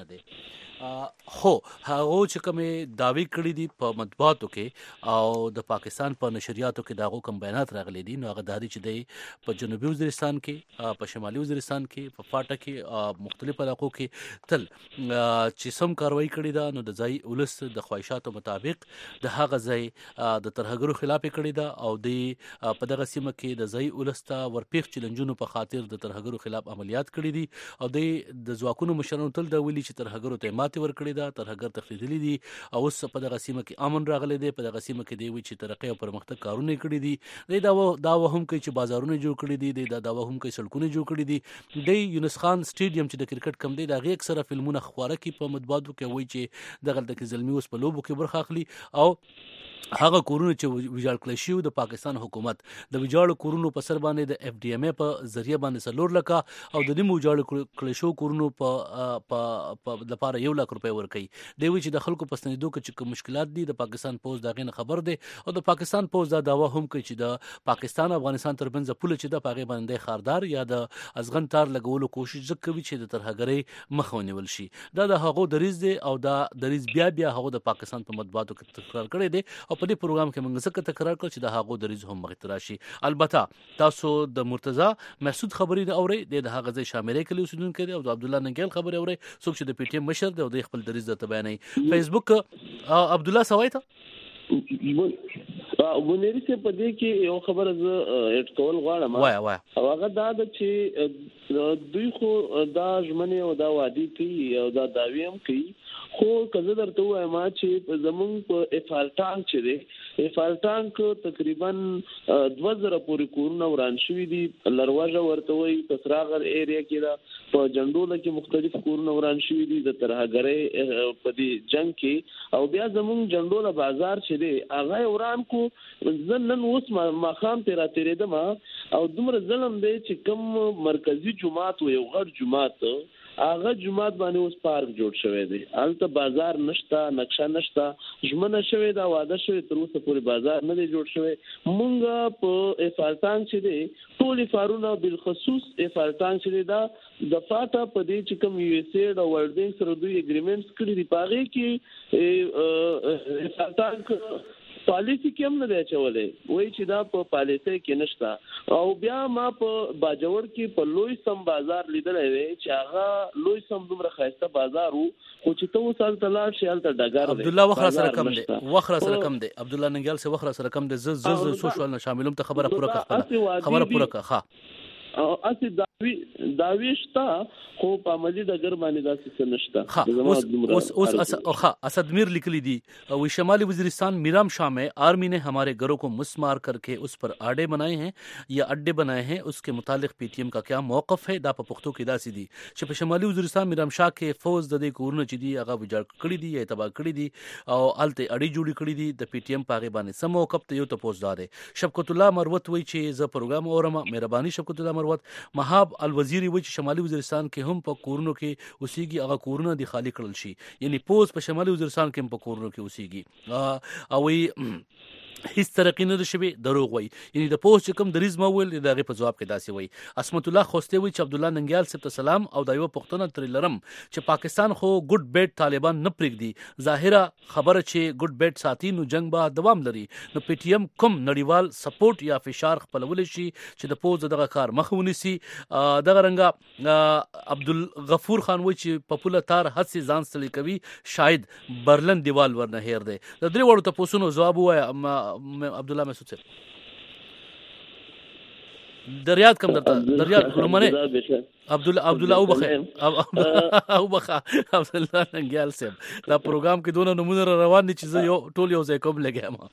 خو هغه چې کومې داوی کړی دي په مطبوعاتو کې او د پاکستان په نشریاتو کې داغو کوم بیانات راغلي دي نو هغه د چې دی په جنوبي وزیرستان کې په شمالي وزیرستان کې په فاټا کې مختلف علاقو کې تل چې سم کاروایی کړی ده نو د ځای ولس د خواهشاتو مطابق د هغه ځای د ترهګرو خلاف کړی ده او د په دغه سیمه کې د ځای ولس ته ورپیښ چیلنجونو په خاطر د ترهګرو خلاف عملیات کړی دي او د ځواکونو مشرانو تل د ویلي چې ترهګرو ته ماتې ورکړې ده ترهګر تخریدلي دي او اوس په دغه سیمه کې امن راغلی دی په دغه سیمه کې دی وی چې ترقی او پرمختګ کارونه کړي دي دا هم کوي چې بازارونه جوړ کړي دي دا هم کوي سړکونه جوړ کړي دي د یونس خان سټیډیم چې د کرکټ کم دی دا غي اکثره فلمونه خواره کې په مطبوعاتو کې وایي چې دغه د زلمی اوس په لوبو کې برخه اخلي او هغه کورونه چې ویجاړ کړل شي د پاکستان حکومت د ویجاړ کورونو په سر باندې د اف ډي ام ای په ذریعہ باندې سلور لکه او د دې ویجاړ کړل شو کورونو په لپاره 1 لک روپۍ ورکړي دی چې د خلکو پسندیدو کې چې مشکلات دي د پاکستان پوز دغه نه خبر دی او د پاکستان پوز دا داوا هم کوي چې د پاکستان افغانستان ترمنځ پوله چې د پاغه باندې خاردار یا د ازغن تار لګولو کوشش کوي چې د ترهګرۍ مخ ونیول شي دا د هغو دریز دی او دا دریز بیا هغه د پاکستان په مطبوعاتو کې تکرار کړی دی او په دې پروګرام کې موږ څه تکرار کړ چې د هغو دریز هم مغترا شي البته تاسو د مرتضی مسعود خبرې اوري د هغه ځای شاملې کلی اوسیدونکو دی او د عبد الله ننګیل خبرې اوري څوک چې د پی ټی ایم مشر دی او د خپل دریز د تبانې فیسبوک عبد الله سوایته ونیری سے په دې کې یو خبره ز اډ کول غواړم او هغه دا چې دوی خو دا ژمنه او دا وادي کوي او دا داوی هم کوي خو کزه درته وایم چې زمون په افالټان چې دی افالټان تقریبا 2000 پورې کورونه وران شوي دي لروجه ورته وي تسراغر ایریا کې دا په جندول کې مختلف کورونه وران شوي دي د ترهګرۍ په دې جنگ کې او بیا زمون جندول بازار چې دی هغه وران کو زنن اوس مخام تیرېدم او دومره ظلم دی چې کوم مرکزی جماعت و یو غړ جماعت هغه جماعت باندې اوس پارک جوړ شوی دی البته بازار نشتا نقشه نشتا ژمنه شوی دا وعده شوی تر اوسه پورې بازار نه دی جوړ شوی مونږ په افالټان چې دی ټول فارونه بالخصوص افالټان چې دی دا د فاټا په دې چې کوم یو اس اي او ورلد بانک سره دوی اګریمنټس کړی دی پاغه کې افالټان پالیسی کې هم نه دی چولې وای چې دا په پالیسی کې نشتا او بیا ما په باجوړ کې په لوی سم بازار لیدلې وی چې هغه لوی سم دومره خاصه بازار وو خو چې ته وسال تلار شیل ته ډګر دی عبد الله وخر سره کم دی وخر سره کم دی عبد الله ننګال سره وخر سره کم دی ز سوشل نه شاملوم ته خبره پوره کړه خبره پوره کړه او اسی داوی شتا خو په عملی د ګر باندې داسې نشتا اوس اسد میر लिखली दी वो शमाली वजीरिस्तान मीराम शाह में आर्मी ने हमारे घरों को मुस्मार करके उस पर आड़े बनाए हैं या अड्डे बनाए हैं उसके मुतालिक पीटीएम का क्या मौक़िफ़ है दा पख्तो की दासी दी چې په شمالي وزیرستان मीराम शाह کې فوز د دې کورونه چې دی هغه وجړ کړی دی یا تباہ کړی دی او الته اړي جوړی کړی دی د پی ټی ایم پاغه باندې سم موقف ته یو ته پوزدار شفقت الله مروت وی چې ز پروګرام اورم مهرباني شفقت الله مروت مهاب الوزیری وی چې شمالي وزیرستان کې هم په کورونو کې اوسېږي هغه کورونه د خالی کړل شي یعنی پوز په شمالي وزیرستان کې هم په کورونو کې اوسېږي او وی هیڅ ترقی نه شوي دروغ وای یعنی د پوسټ کوم دریز مول دغه په جواب کې داسي وای اسمت الله خوسته وی چې عبد الله ننګیال صاحب سلام او دایو پښتون تر لرم چې پاکستان خو ګډ بیټ طالبان نه پرېږدي ظاهره خبره چې ګډ بیټ ساتي نو جنگ به دوام لري نو پی ټی ایم کوم نړیوال سپورټ یا فشار خپلول شي چې د پوز دغه کار مخونی سي دغه رنګه عبد الغفور خان وی چې پپوله تار حد سي ځان ستړي کوي شاید برلن دیوال ورنه هیر دی د درې وړو ته پوسونو جواب وای عبد الله مسعود صاحب دریاد کم درته دریاد لمنه عبد الله او بخیر عبد الله ننګیال صاحب دا پروګرام کې دونه نمونه روان دي چې یو ټول یو ځای کوم لګیا ما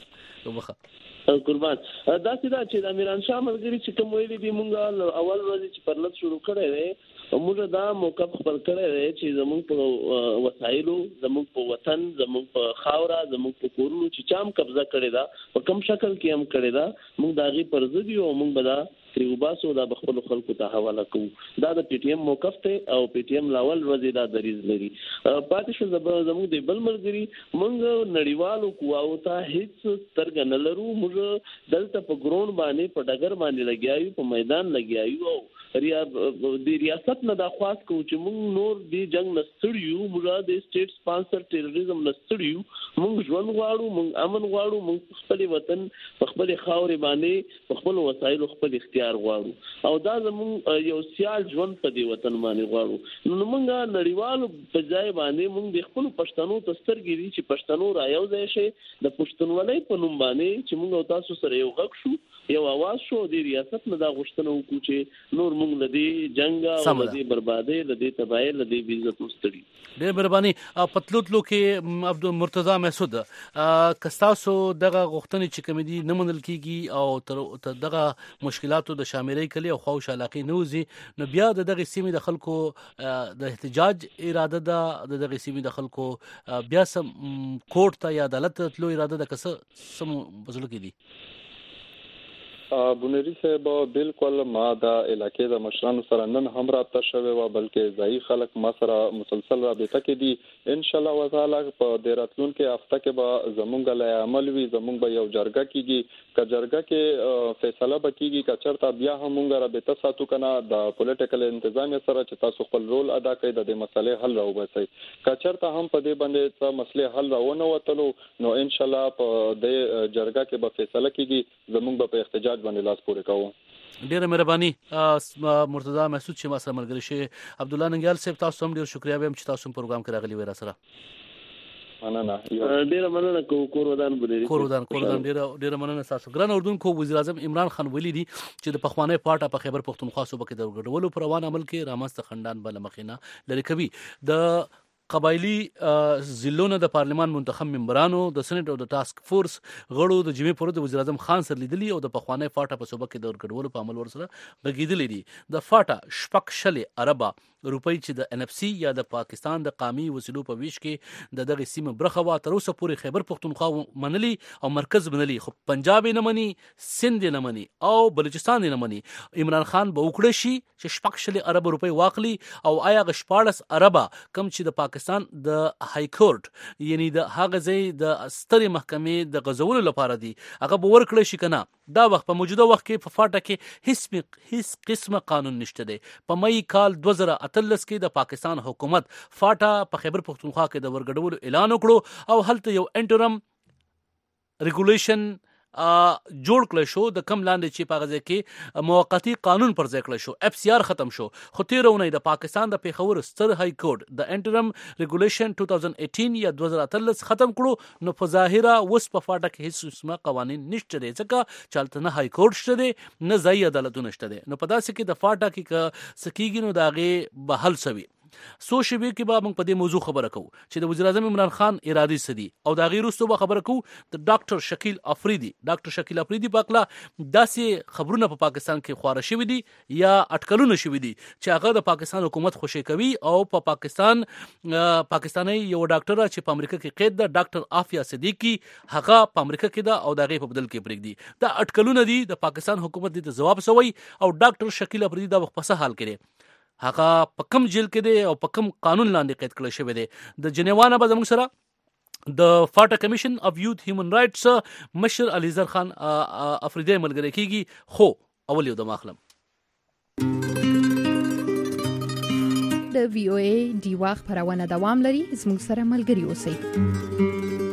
قربان دا چې د امیران شاه ملګری چې کوم ویلي دي مونږ اول ورځ چې پرلط شروع کړی دی موږ دا موقف خپل کړی دی چې زموږ په وسایلو زموږ په وطن زموږ په خاوره زموږ په کورونو چې چام قبضه کړی دا په کوم شکل کې هم کړی دا موږ د هغې پر ضد یو موږ به دا تریوباسو دا بخپلو خلکو ته حواله کوو دا د پی ټی ایم موقف دی او پی ټی ایم لاول ورځې دا دریز لري پاتې شو زموږ د بل ملګري موږ نړیوالو قواو ته هیڅ سترګه نه لرو موږ دلته په ګرون باندې په ډګر باندې لګیایو په میدان لګیایو او د ریاست نه د خاص کو چې موږ نور د جنگ نستړیو موږ د سټیټ سپانسر ټیرریزم نستړیو موږ ژوند غواړو موږ امن غواړو موږ خپل وطن خپل خاورې باندې خپل وسایل خپل اختیار غواړو او دا زموږ یو سیال ژوند په دې وطن باندې غواړو نو موږ نړیوالو په ځای باندې موږ د خپل پښتنو تسترګې دي چې پښتنو را یو ځای شي د پښتونولۍ په نوم باندې چې موږ تاسو سره یو غږ شو یو आवाज شو د ریاست نه دا غوښتنه وکړو چې نور موږ لدی جنگ او لدی بربادي لدی تباہي لدی عزت مستړي ډېر مهرباني پتلوتلو کې عبد مرتضی مسعود کستاسو دغه غوښتنې چې کوم دي نه منل کیږي او دغه مشکلاتو د شاملې کلی او خوش علاقه نوزي نو بیا دغه سیمې د خلکو د احتجاج اراده ده دغه سیمې د خلکو بیا سم کوټ ته یا عدالت تلو اراده ده کس سم بزلو کې دي بونری صاحب بالکل ما دا علاقې د مشرانو سره نن هم رابطه شوه و بلکې ځای خلک ما سره مسلسل رابطه کې دي ان شاء الله تعالی په ډیراتلون کې هفته کې به زمونږ له عمل وی زمونږ به یو جرګه کیږي ک جرګه کې فیصله بکیږي ک چرته بیا هم مونږ رابطه ساتو کنه د پولیټیکل انتظامیه سره چې تاسو خپل رول ادا کړئ د دې مسلې حل راوباسئ ک چرته هم په دې باندې څه مسلې حل راونه وتلو نو ان شاء الله په دې جرګه کې به فیصله کیږي زمونږ په احتجاج باندې لاس پورې کوو ډیره مهرباني مرتضی مسعود چې ما سره ملګری شي عبد الله ننګیال صاحب تاسو هم ډیر شکریا وایم چې تاسو پروګرام کې راغلی وای را سره مننه ډیره مننه کور ودان ډیره مننه تاسو ګران اردن کو وزیر اعظم عمران خان ویلي دي چې د پخوانی پارټا په خیبر پختونخوا صوبه کې د ګډولو پر روان عمل کې رامسته خندان بل مخینه لري کوي د قبایلی ضلعونو د پارلمان منتخب ممبرانو د سېنات او د ټاسک فورس غړو د جمعې پر ورځ وزیر اعظم خان سره لیدلي او د پخوانی فاټا په صوبه کې د ورګډولو په عمل ورسره بغیدلې دي د فاټا شپک شلې عربه روپۍ چې د ان اف سي یا د پاکستان د قامي وسیلو په ویش کې دغه سیمه برخه وا تر اوسه پورې خیبر پختونخوا منلي او مرکز منلي خو پنجاب نه مني سند نه مني او بلوچستان نه مني عمران خان به وکړي شي چې شپک شلې عرب روپۍ واخلي او آیا غشپاړس عربه کم چې د پاکستان د های کورټ یعنی د هغه ځای د سترې محکمې د غزولو لپاره دی هغه به ورکړي شي کنه دا وخت په موجوده وخت کې په فاټا کې هیڅ قسمه قانون نشته دی په مئی کال 2013 کې د پاکستان حکومت فاټا په خیبر پختونخوا کې د ورګډولو اعلان وکړو او هلته یو انټرم ریګولیشن جوړ کړل شو د کم لاندې چې په غزه کې موقتی قانون پر ځای کړل شو اف سی آر ختم شو خو تیرونه د پاکستان د پیښور ستر های کورټ د انټرم ریګولیشن 2018 یا 2013 ختم کړو نو په ظاهره وس په فاټا کې هیڅ قسمه قوانين نشته دي ځکه چالت نه های کورټ شته دي نه ځای عدالتونه شته دي نو په داسې کې د فاټا کې سکیګینو داغه به حل سوي سو شبي کې به موږ په دې موضوع خبره کوو چې د وزیر اعظم عمران خان ارادي سدي او دا غیر وروسته به خبره کوو د ډاکټر شکیل افریدي پاکلا داسې خبرونه په پاکستان کې خواره شوی دي یا اټکلونه شوی دي چې هغه د پاکستان حکومت خوشی کوي او په پاکستانی یو ډاکټر چې په امریکا کې قید ده ډاکټر عافیه صدیقی هغه په امریکا کې ده او دا غي په بدل کې پرېږدي دا اټکلونه دي د پاکستان حکومت دې جواب سوی او ډاکټر شکیل افریدي دا په څه حال کې هغه په کم جیل کې دی او په کم قانون لاندې قید کړل شوی دی د جنیوا به زموږ سره د فاټا کمیشن اف یوث هیومن رائټس مشر علیزر خان افریدی ملګری کیږي خو اول یو د ماخلم د وی او ای دی واخ پرونه دوام لري زموږ سره ملګری اوسئ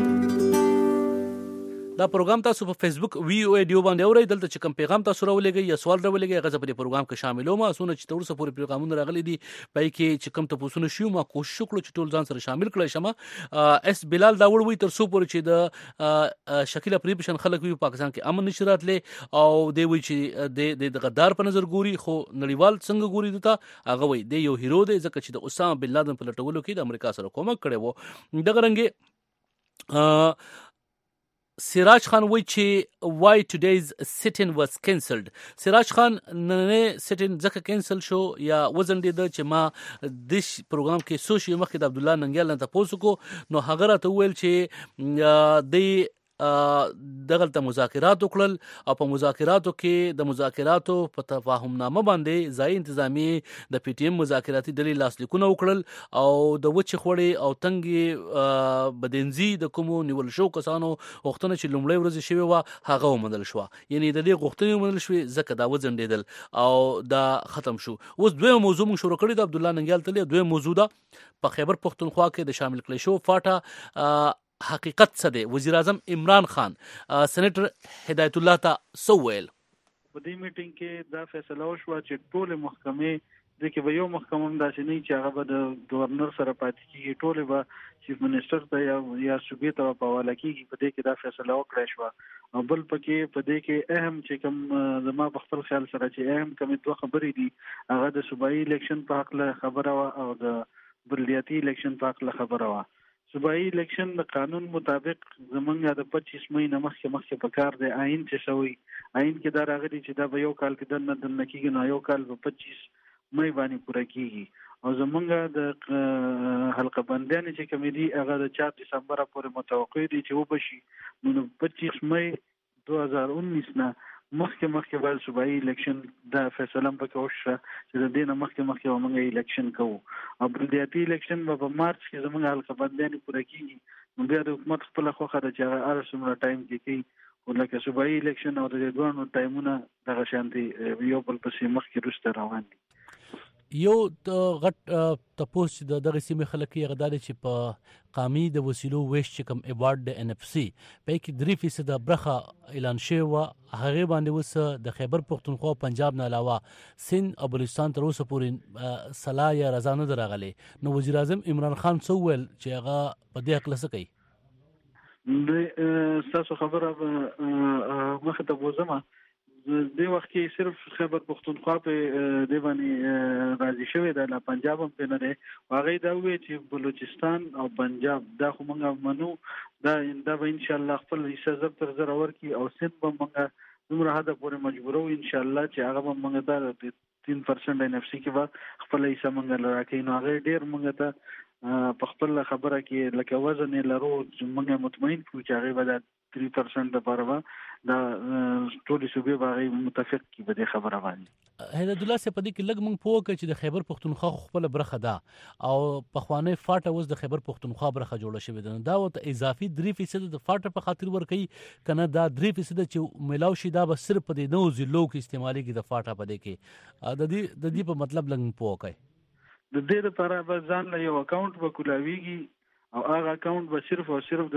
دا پروګرام تاسو په فیسبوک وی او ای ډیو باندې اورئ دلته چې کوم پیغام تاسو راولېږئ یا سوال راولېږئ هغه په دې پروګرام کې شامل ومه اسونه چې تاسو پورې پیغامونه راغلي دي پای کې چې کوم تاسو شو ما کوشش وکړو چې ټول ځان سره شامل کړئ شمه اس بلال دا وړوي تر څو پورې چې د شکیل افریدي پشن خلک وی پاکستان کې امن نشرات لې او دی وی چې د غدار په نظر ګوري خو نړیوال څنګه ګوري دته هغه وی دی یو هیرو دی ځکه چې د اسامه بن لادن په لټولو کې د امریکا سره کومک کړي وو دغه رنګ سراج خان وی چې why today's sit-in was cancelled سراج خان نه sit-in ځکه کینسل شو یا وزن دي چې ما د پروګرام کې سوشي مخکې د عبد الله ننګیال نه تاسو کو نو هغه راته ویل چې د دغه ته مذاکرات وکړل او په مذاکراتو کې د مذاکراتو په تفاهم نامه باندې ځای انتظامی د پی ټی ایم مذاکراتي ډلې لاسلیکونه وکړل او د وچې خوړې او تنګي بدنزي د کومو نیول شو کسانو غوښتنه چې لومړی ورځ شوی و هغه ومنل شو، یعنی د دې غوښتنې ومنل شوې ځکه دا وځنډېدل او دا ختم شو. اوس دوی موضوع موږ شروع کړی د عبد الله ننګیال تلې دوی موضوع ده په خیبر پختونخوا کې د شامل کړي شو فاټا حقیقت څه دی. وزیر اعظم عمران خان سېنیټر هدایت الله ته سو ویل په دې میټینګ کې دا فیصله وشوه چې ټول محکمې د کې به یو محکمه هم داسې نه چې هغه به د گورنر سره پاتې کیږي، ټول به چیف منسٹر ته یا صوبې ته په حواله کیږي. په دې کې دا فیصله وکړه شو او بل پکې په دې کې اهم چې کوم زما په خپل خیال سره چې اهم کوم دوه خبرې دي هغه د صوبایي الیکشن په حق له خبره او د بلدیاتي الیکشن په حق له خبره وا. صوبایي الیکشن د قانون مطابق زمونږ د 25 مې نه مخکې په کار دی. آئین چې شوی آئین کې دا راغلی چې دا به یو کال کې دنه کېږي، نو یو کال به 25 مې باندې پوره کیږي او زمونږ د حلقه بندیان چې کمیټي هغه د 4 دسمبر پورې متوقع دي چې وبشي. نو 25 مې 2019 نه مخکې باید صوبایي الیکشن دا فیصله پکې وشوه چې د دې نه مخکې موږ الیکشن کوو او بلدیاتي الیکشن به په مارچ کې زمونږ حلقه بندیان پوره کیږي. نو بیا د حکومت خپل خوخه د چې هغه هر څومره ټایم کې کوي ولکه صوبایي الیکشن او د دوه ټایمونه دغه شانتي یو بل پسې مخکې روسته روان دي. یو غټ تپوس چې دغه سیمې خلک یې غداري چې په قامي د وسیلو ویش چې کوم ایوارډ د ان اف سي په کې 3% برخه اعلان شوی و، هغه باندې وس د خیبر پختونخوا پنجاب نه علاوه سند او بلوچستان تر اوسه پورې صلاح یا رضا نه درغلي. نو وزیر اعظم عمران خان څو ویل چې هغه په دې حق لسه کوي. د تاسو خبره مخه ته وزمه د وخت کې صرف خیبر پختونخوا په دی باندې راځي شوی د پنجاب هم په نه دی. هغه دا وی چې بلوچستان او پنجاب دا خو موږ منو دا به ان شاء الله خپل حصہ زب تر زر اور کی او سند به موږ دومره حد پورې مجبورو ان شاء الله چې هغه به موږ دا 3% ان اف سي کې به خپل حصہ موږ لراکې. نو هغه ډیر موږ ته په خپل خبره کې لکه وزن لرو موږ مطمئن کړو چې هغه به 3% لپاره دا ټول صوبې باغې متفق کی به د خبره باندې. هدایت الله سي په دې کې لګ مونږ پوه کړ چې د خیبر پختونخوا خپل برخه ده او په خوانه فاټه اوس د خیبر پختونخوا برخه جوړه شوې ده. دا وت اضافي 3% د فاټه په خاطر ور کوي کنه دا 3% چې ملاو شي دا به صرف په دې نو ضلعو کې استعمالي کې د فاټه په دې کې د دې په مطلب لګ پوه کړ. د دې لپاره به ځان له یو اکاونټ به کولاویږي او هغه اکاونټ به صرف او صرف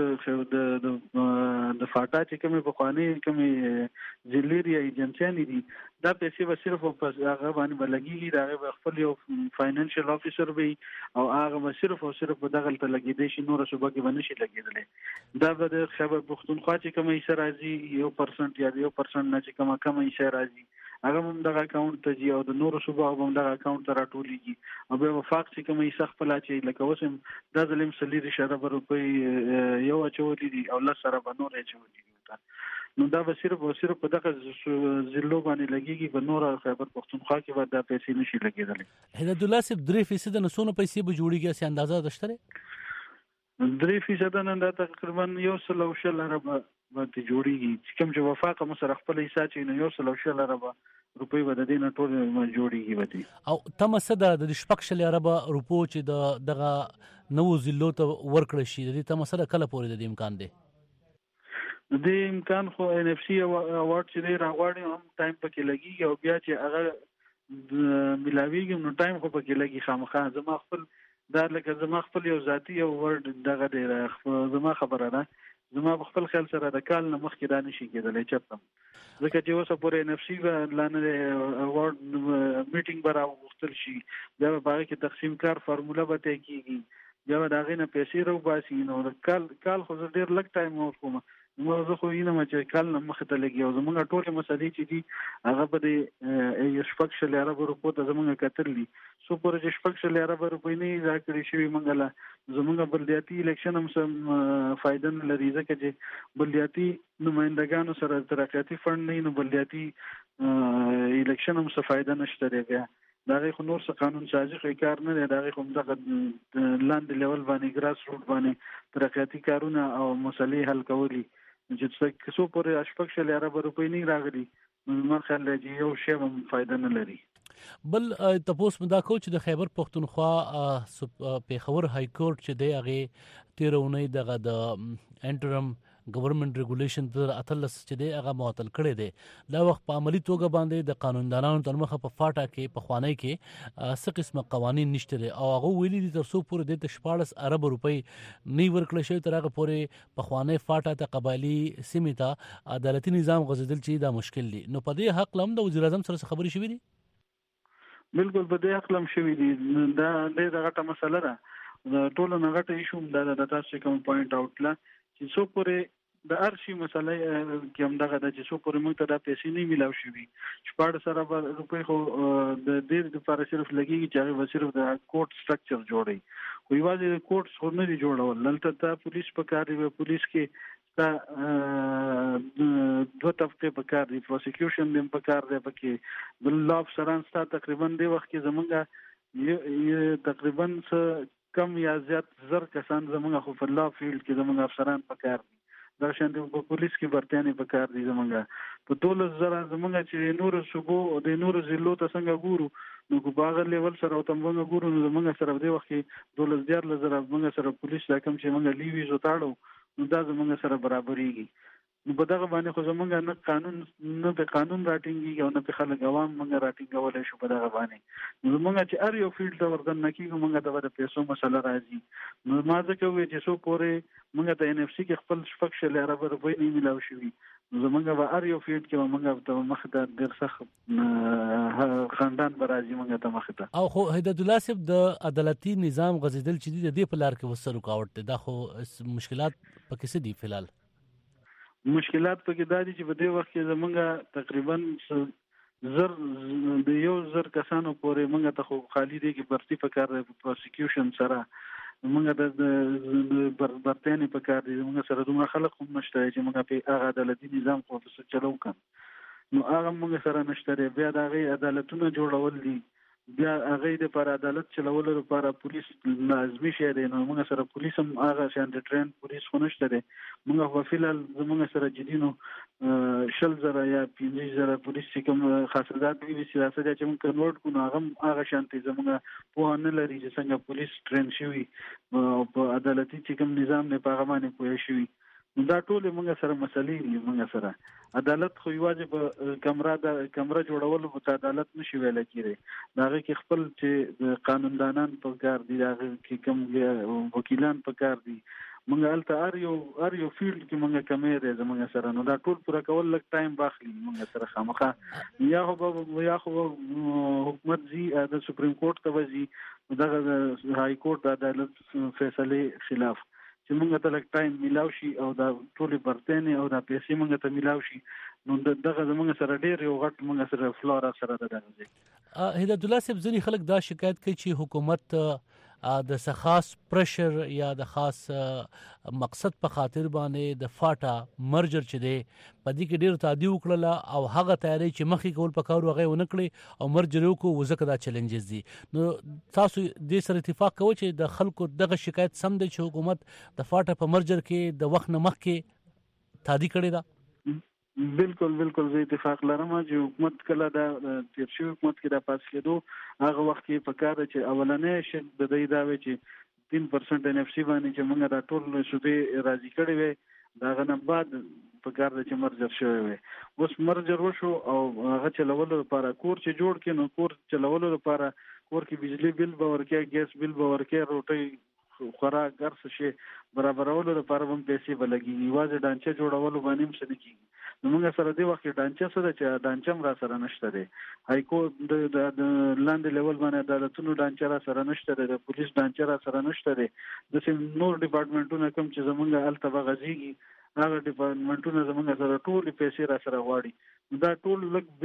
د فاټا چې کومه په قانوني کومه ضلعي ایجنسیان دي دا پیسې به صرف په هغه باندې بلګيږي. دا به خپل یو فاینانشل افیسر وي او هغه به صرف او صرف په دغه ته لګیدي شي، نور صوبه کې باندې شي لګیدل. دا به د خیبر پختونخوا چې کومه حصہ راځي 1% یا 2% نه چې کومه حصہ راځي هغه هم دغه اکاونټ ته جي او د نور صوبه هم دغه اکاونټ ته راټولېږي او به وفاق چې کومه حصہ خپل چې لکه وسم د ظلم سلی اشاره روپی یو اچولې دي او لس سره بنور اچولې دي. نو دا به صرف او صرف په دغه ضلعو باندې لګيږي، په نور خیبر پختونخوا کې به دا پیسې نشي لګیدل. هدایت الله صاحب 3% نه سونه پیسې به جوړیږي چې اندازه دشتره 3% نه دا تقریبا 100 ارب باندې جوړیږي. کوم چې وفاق مسره خپل حصہ چې نو 100 ارب روپۍ به د دې نه ټول جوړیږي وتی. او تم سده د شپږ ارب روپو چې دغه نو ضلعو ته ورکړل شي د دې تم سره کله پورې د امکان دی؟ د دې امکان خو ان اف سي اوارډ چې دی راغواړي هم ټایم پکې لګيږي او بیا چې هغه ملاویږي نو ټایم خو پکې لګي خامخا. زما خپل دا لکه زما خپل یو ذاتی یو ورډ دغه دی زما خبره ده زما خپل خیال سره د کال نه مخکې دا نشي کېدلی چپم ځکه چې اوسه پورې ان اف سي لانه اوارډ میټینګ به راوغوښتل شي، بیا به هغې کې تقسیم کار فارموله به طی کېږي، بیا به د هغې نه پیسې راوباسي. نو کال خو زه ډېر لږ ټایم ورکوم، زه خو وینم چې کال نه مخې ته لګي او زمونږ ټولې مسلې چې دي هغه به د 16 ارب روپو ته زمونږ کتلي څو پورې چې 16 ارب روپۍ نه یې راکړې شوي موږ له زمونږ بلدیاتي الیکشن هم څه فایده نه لري ځکه چې بلدیاتي نمایندګانو سره ترقیاتي فنډ نه نو بلدیاتي الیکشن هم څه فایده نشته دی. بیا د هغې خو نور څه قانون سازي خو کار نه دی، د هغې خو همدغه لاندې لیول باندې ګراس روټ باندې ترقیاتي کارونه او مسلې حل کولي چې څو پورې اشفق شل ارب روپۍ نه راغلي نو خل دی یو شی هم فائدہ نه لري. بل تاسو مدا کو چې د خیبر پختونخوا پیښور های کورټ چې دی هغه 13 اونۍ دغه د انټرم گورنمنت ریګولیشن پر اتلس چې دی هغه معطل کړی دی دا وخت په عملی توګه باندې د قانوندانانو تر مخه په فاټا کې په خوانی کې څه قسمه قوانين نشته او هغه ویلي دي تر څو پورې د 14 ارب روپۍ نه ورکړل شوی تر هغه پورې په خوانی فاټا ته قبایلی سیمه ته عدالتي نظام غزدل چې دا مشکل دي. نو په دې حق لم د وزیر اعظم سره خبرې شوې دي؟ بالکل په دې حق لم شوې دي. دا ډېره غټه مسله ده ټول نه غټه ایشو د تاسو کوم پوینټ اوټ لا چې څو پورې د ارشي مسله کې هم دغه د چې څو پورې موږ ته د پیسې نه ملاو شوي 14 ارب روپۍ خو د دې لپاره صرف لګيږي چې هغه صرف د کوټ سټرکچر جوړي خو یوازې د کوټ خو نه دی جوړول دلته د پولیس په کار دی پولیس کې دوه طبقه په کار دی پروسیکیوشن دیم په کار دی پکې بل لا افسران ستا تقریبا دی وخت کې زمونږ تقریبا کم یا زیات زر کسان زمونږ خو په لا فیلډ کې زمونږ افسران په کار دي دا شاندې په پولیس کې برتانیې په کار دي زمونږ په 12,000 زمونږ چې نور صوبو د نور ضلعو ته څنګه ګورو نو په باغ لیول سره او تمغه ګورو نو زمونږ سره د وخت کې 12,000 زمونږ سره پولیس دا کم چې موږ لیوي زو تاړو نو دا زمونږ سره برابرېږي. نو په دغه باندې خو زمونږ نه قانون نه په قانون راټینګي او نه په خلک عوام موږ راټینګولای شو په دغه باندې نو زمونږ چې ار یو فیلډ ته ورته نکیږو موږ د پیسو مسله راځي نو ما ځکه وی چې سو پورې موږ ته ان اف سي کې خپل شپږ شل ارب روپۍ نه ملاو شوي نو زمونږ به ار یو فیلډ کې موږ ته مخ ته ډېر سخت خاندان برازي موږ ته مخ ته او خو هدایت الله صاحب د عدالتي نظام غزیدل چې د دې په لار کې وسه رکاوټ ده دا خو مشکلات پکې څه دي فلحال مشکلات پکې دا دي چې په دې وخت کې زمونږ تقریبا زر د یو زر کسانو پورې موږ ته خو خالی دی کې برتي په کار دی پروسیکیوشن سره موږ د برتانیې په کار دی موږ سره دومره خلک هم نشته چې موږ په هغه عدالتي نظام خو څه چلو کړ نو هغه موږ سره نشته بیا د هغه عدالتونه جوړول دي بیا هغه د پر عدالت چلولو لپاره پولیس لازمي شي دی نو موږ سره پولیس هم هغه شان ټرین پولیس خو نشته دی موږ په فلال زموږ سره جدينو شل زره یا 15,000 پولیس کوم خاصرات وی سیاست چې موږ کنورټ کو هغه شانتي زموږ په نه لري چې څنګه پولیس ټرین شوی په عدالتي چې کوم نظام نه په غمانه کوی شوی دا ټول موږ سره مسلې دي موږ سره عدالت خو یوازې په کمره جوړول په عدالت نشي ویل کېږي داغه کې خپل چې قانوندانان په کار دي داغه کې کوم وکیلان په کار دي موږ الته ار یو فیلډ کې موږ کمې دي زموږ سره نو دا ټول پوره کول لږ ټایم باخلي موږ سره خامخا یا خو حکومت زی د سپریم کورټ ته وځي دغه های کورټ د عدالت فیصله خلاف چې موږ ته لږ ټایم ملاو شي او دا ټول برتانیې او دا پیسې موږ ته ملاو شي نو دغه زموږ سره ډېر یو غټ موږ سره فلورا سره ده دغه هدایت الله صاحب ځینې خلک دا شکایت کوي چې حکومت د خاص پرشر یا د خاص مقصد په خاطر باندې د فاټا مرجر چې دی په دې کې ډېر تعدی وکړه او هغه تیاری چې مخې کول پکاو هغه ونه کړی او مرجر کو وزکه دا چیلنجز دي نو تاسو دې سره اتفاق کوئ چې د خلکو دغه شکایت سم دی چې حکومت د فاټا په مرجر کې د وخت نه مخکې تعدی کړی دا بالکل زه اتفاق لرم چې حکومت کله د تیر شوی حکومت کې د پاس کېدو هغه وخت کې په کار چې اولنې شې د دې دا وی چې 3% ان اف سی باندې چې موږ دا ټول صوبې راضي کړي وي دا غنه بعد په کار چې مرجر شوی وي اوس مرجر وشو او هغه چلولو لپاره کور چې جوړ کړي نو کور چلولو لپاره کور کې بجلی بل به ورکې ګیس بل به ورکې روټي خوراک ګرځ شي برابرولو لپاره هم پیسې بلګي واځي ډانچه جوړولو باندې هم څه نه کیږي نو موږ سره دی وخت ډانچه سره چې ډانچم را سره نشته دی های کورټ د لاندې لیول باندې عدالتونو ډانچه را سره نشته دی د پولیس ډانچه را سره نشته دی د نور ډپارټمنټونو کوم چې زمونږ الته بغزيږي هغه ډپارټمنټونو زمونږ سره ټول پیسې را سره غواړي دا ټول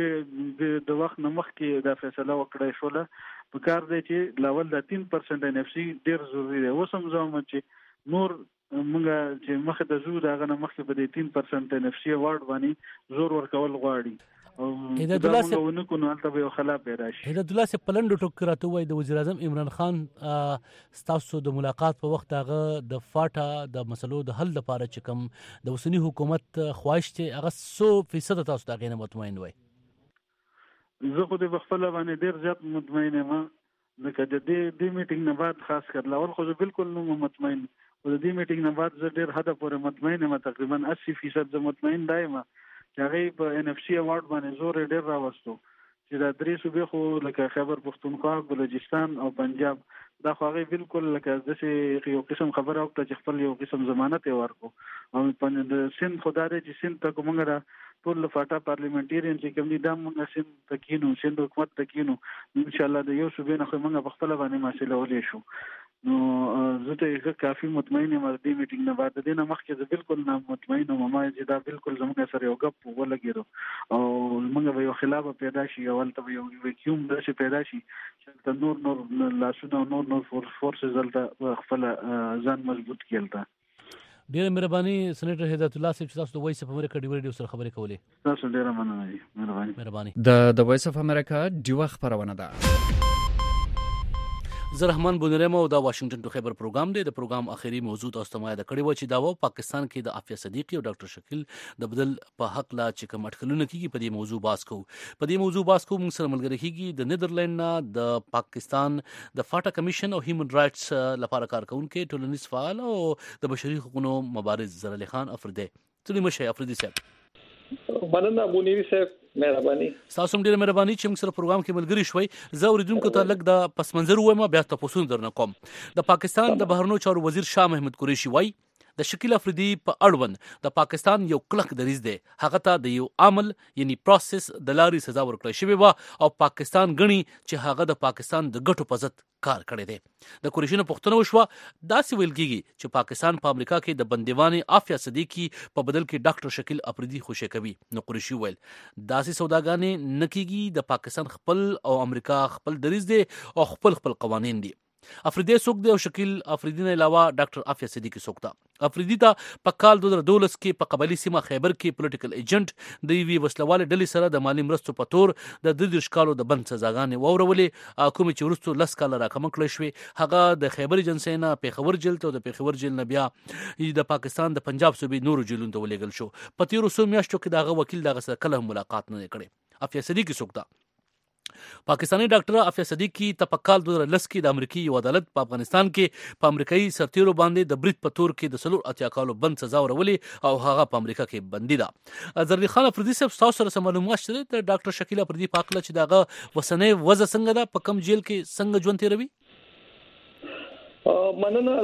لږ د وخت نه مخکې دا فیصله وکړای شوله په کار دی چې لاول د 3% ان اف سی ډیر ضروری دی اوس هم زموږ چې نور موږ چې مخه د زو دغه نه مخکې په دې 3% ان اف سی وارد باندې زور ورکول غواړي هدایت الله صاحب ونکو نو البته یو خلا پیدا شي. هدایت الله صاحب پلند ټوک راته وای د وزیر اعظم عمران خان ستاسو د ملاقات په وخت هغه د فاټا د مسلو د حل لپاره چې کوم د اوسنی حکومت خواهش ته هغه 100% تاسو دا غینه مطمئن وای. زه خو د خپل باندې ډیر زیات مطمئن یم لکه د دې میټینګ نه بعد خاص کر لاول خو بالکل نو مطمئن او د دې میټینګ نه بعد زه ډیر حد پورې مطمئن یم تقریبا 80% زه مطمئن دایم چې هغه په NFC اوارډ باندې زور ډیر راوستو چې دا درې صوبې خو لکه خیبر پختونخوا بلوچستان او پنجاب دا خو هغه بالکل لکه داسې یو قسم خبره وکړه چې خپل یو قسم ضمانت یې ورکو او د سند خدای چې سند ته کومه را ټول فاټا پارلیمنټریان چې کوم دي دا موږ سند تکینو سند حکومت تکینو ان شاء الله د یو صوبې نه خو موږ په خپل باندې مسله ولې شو نو زه ته کافي مطمئن یم د دې میټینګ نه بعد د نه مخکې زه بالکل نه مطمئن یم ما چې دا بالکل زموږ سره یو غپ ولګیدو او موږ به یو خلاف پیدا شي او ولته یو ویکیوم داسې پیدا شي چې نور لاسونه نور فورسز دلته خپل ځان مضبوط کړي. ډیره مهرباني سېنیټر هدایت الله صاحب چې تاسو د وایس اف امریکا ډیو ریډیو سره خبرې کولې. تاسو ډیره مننه. مهرباني. د وایس اف امریکا ډیو خبرونه ده. زه رحمان بونریم او دا واشنگټن ټو خیبر پروګرام دی. د پروګرام اخیری موضوع تاسو ته ما د کړي و چې دا پاکستان کې د عافیه صدیقی او ډاکټر شکیل د بدل په حق لا چې کوم اټکلونه کیږي په دې موضوع باس کو موږ سره ملګری کیږي د نیدرلند نه د پاکستان د فاټا کمیشن او هیومن رائټس لپاره کارکونکو ټولنیز فعال او د بشري حقوقو مبارز زر علي خان افریدي. تلې مشه افریدي صاحب مننه بونیری صاحب مهرباني. تاسو ډیره مهرباني چې موږ سره پروګرام کې ملګری شوي. زه اوریدونکو ته لګ د پس منظر وایم بیا تاسو درنه کوم. د پاکستان د بهرنیو چارو وزیر شاه محمود قریشي وای د شکیل افریدي په اړوند د پاکستان یو کلک دریځ دی هغه ته د یو عمل یعنی پروسس د لاري سزا ورکړی شوی و او پاکستان غني چې هغه د پاکستان د ګټو په ضد کار کړی دی. د قریشي نه پوښتنه وشوه داسې ویل کیږي چې پاکستان په امریکا کې د بندیوان عافیه صدیقی په بدل کې ډاکټر شکیل افریدي خوشی کوي. نو قریشي ویل داسې سوداګانې نکېږي د پاکستان خپل او امریکا خپل دریځ دی او خپل قوانین دي. افریدي څوک دی او شکیل افریدي نه علاوه ډاکټر عافیه صدیقی څوک ده؟ افریدي ته په کال 2012 کې په قبایلی سیمه خیبر کې پولیټیکل ایجنټ د وی وسلواله ډلې سره د مالی مرستو په تور د 30 کالو د بند سزاګانې وورولې کوم چې ورستو لس کال راکم کړی شوی هغه د خیبر ایجنسی نه پیښور جیل ته او د پیښور جیل نه بیا د پاکستان د پنجاب صوبې نورو جیلونو ته ولېږل شو. په تیرو سو میاشتو کې دغه وکیل دغه سره کله ملاقات نه کړي. عافیه صدیقی څوک ده؟ پاکستانی ډاکټر عافیه صدیقی ته په کال 2010 کې د امریکای یو عدالت په افغانستان کې په امریکایي سرتیرو باندې د برید په تور کې د 3 کالو بند سزا ورولې او هغه په امریکا کې بندي ده. زر علي خان افریدي صاحب تاسو سره معلومات شته د ډاکټر شکیل افریدي په اړه چې دغه وسنۍ وضع څنګه ده په کم جیل کې څنګه ژوند تیروي؟ مننه